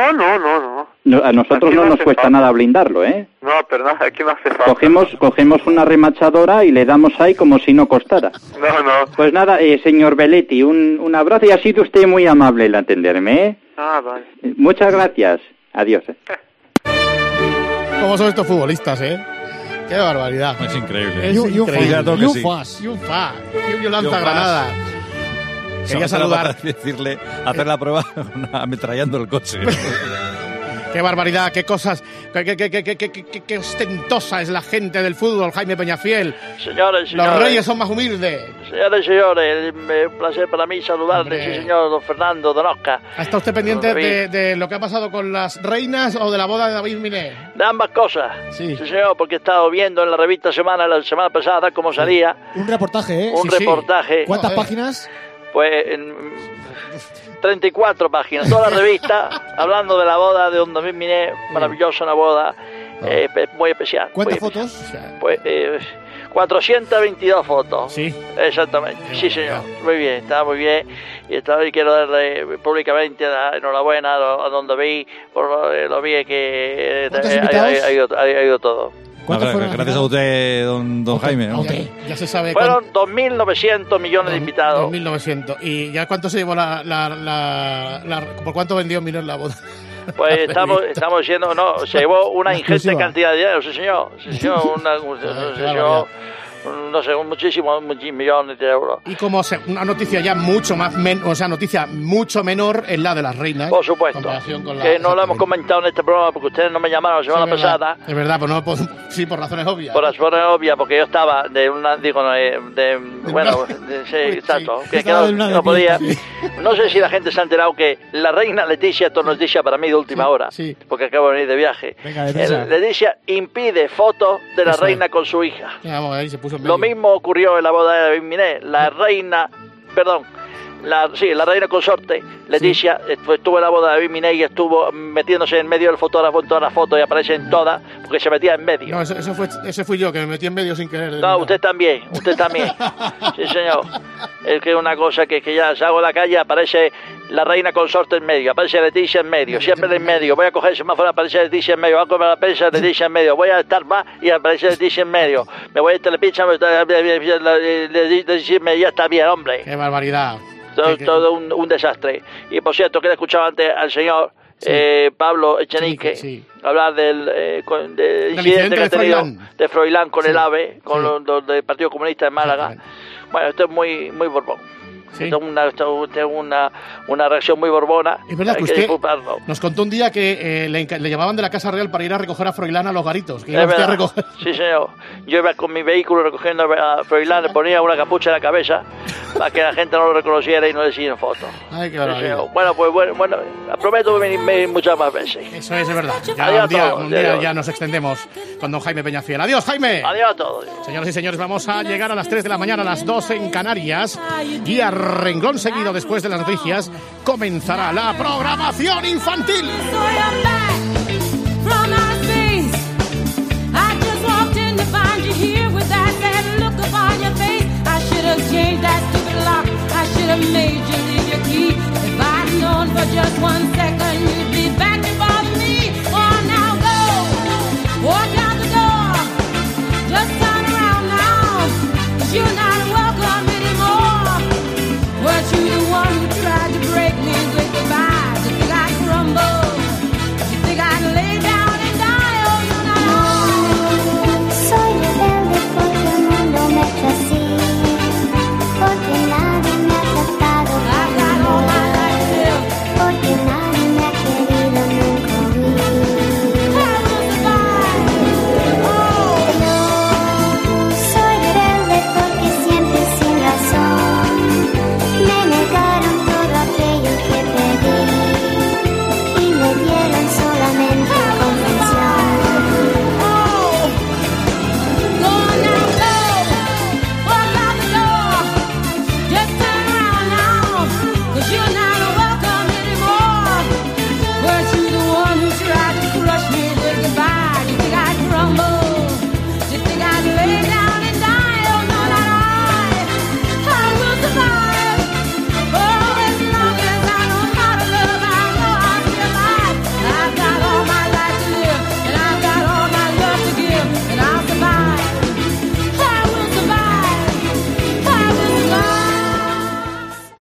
A nosotros Aquí no no nos hace cuesta falta. nada blindarlo, ¿eh? No, pero no, aquí no hace falta. Cogemos una remachadora y le damos ahí como si no costara. No. Pues nada, señor Belletti, un abrazo y ha sido usted muy amable en atenderme, ¿eh? Vale. Muchas gracias. Adiós. ¿Cómo son estos futbolistas, Qué barbaridad. Es increíble. Es increíble. Y un lanzagranadas. Quería saludar. Decirle, hacer la prueba ametrallando el coche. Qué barbaridad, qué cosas, qué ostentosa es la gente del fútbol, Jaime Peñafiel. Señores, Los reyes son más humildes. Señores y señores, un placer para mí saludarle, sí señor, don Fernando, don Oscar. ¿Está usted pendiente de lo que ha pasado con las reinas o de la boda de David Miné? De ambas cosas, sí señor, porque he estado viendo en la revista Semana, la semana pasada, cómo salía. Un reportaje, Un reportaje. ¿Cuántas páginas? Pues 34 páginas, toda la revista hablando de la boda de don David Miné, maravillosa una boda, muy especial. ¿Cuántas fotos? Pues 422 fotos. Sí. Exactamente. Sí, señor. Muy bien, está muy bien. Y quiero darle públicamente la enhorabuena a don David por lo bien que ha ido todo. Gracias a usted, don Jaime. ¿No? Ya se sabe. Fueron 2.900 millones de invitados. 2.900. ¿Y ya cuánto se llevó por cuánto vendió Minor la boda? Pues estamos diciendo, se llevó una ingente cantidad de dinero, sí señor. Muchísimos millones de euros. Y como una noticia ya mucho más noticia mucho menor es la de las reinas. Por supuesto. Que no lo hemos comentado en este programa porque ustedes no me llamaron la semana pasada. Es verdad, pues no, sí, por razones obvias. Por razones obvias, porque yo estaba exacto, que no podía. No sé si la gente se ha enterado que la reina Leticia, esto es noticia para mí de última hora, porque acabo de venir de viaje. Leticia impide fotos de la reina con su hija. Ahí se puso lo mismo ocurrió en la boda de David Miné. La reina consorte Leticia estuvo en la boda de David Miné y estuvo metiéndose en medio del fotógrafo en todas las fotos y aparecen todas porque se metía en medio. No, ese fui yo que me metí en medio sin querer. No, usted también. Sí, señor. Es que una cosa que ya salgo a la calle, aparece la reina consorte en medio, aparece Leticia en medio, siempre en medio. Voy a coger el semáforo, aparece Leticia en medio. Voy a comer la prensa, Leticia en medio. Voy a estar más y aparece Leticia en medio. Me voy a Telepizza, Leticia en medio. Ya está bien, hombre. Qué barbaridad. Todo un desastre. Y por cierto, que le escuchaba antes al señor Pablo Echenique hablar del incidente que ha tenido de Froilán con el AVE, con los del Partido Comunista de Málaga. Bueno, esto es muy borbón. Esto es una reacción muy borbona. Es verdad que usted nos contó un día que le llamaban de la Casa Real para ir a recoger a Froilán a los garitos. Que iba usted a recoger. Sí, señor. Yo iba con mi vehículo recogiendo a Froilán, le ponía una capucha en la cabeza para que la gente no lo reconociera y no le hicieran fotos. Ay, qué barbaridad. Sí, bueno, pues prometo venir muchas más veces. Eso es verdad. Ya un día ya nos extendemos con don Jaime Peñafiel. Adiós, Jaime. Adiós a todos. Señoras y señores, vamos a llegar a las 3 de la mañana, a las 2 en Canarias. Y a renglón seguido, después de las noticias, comenzará la programación infantil.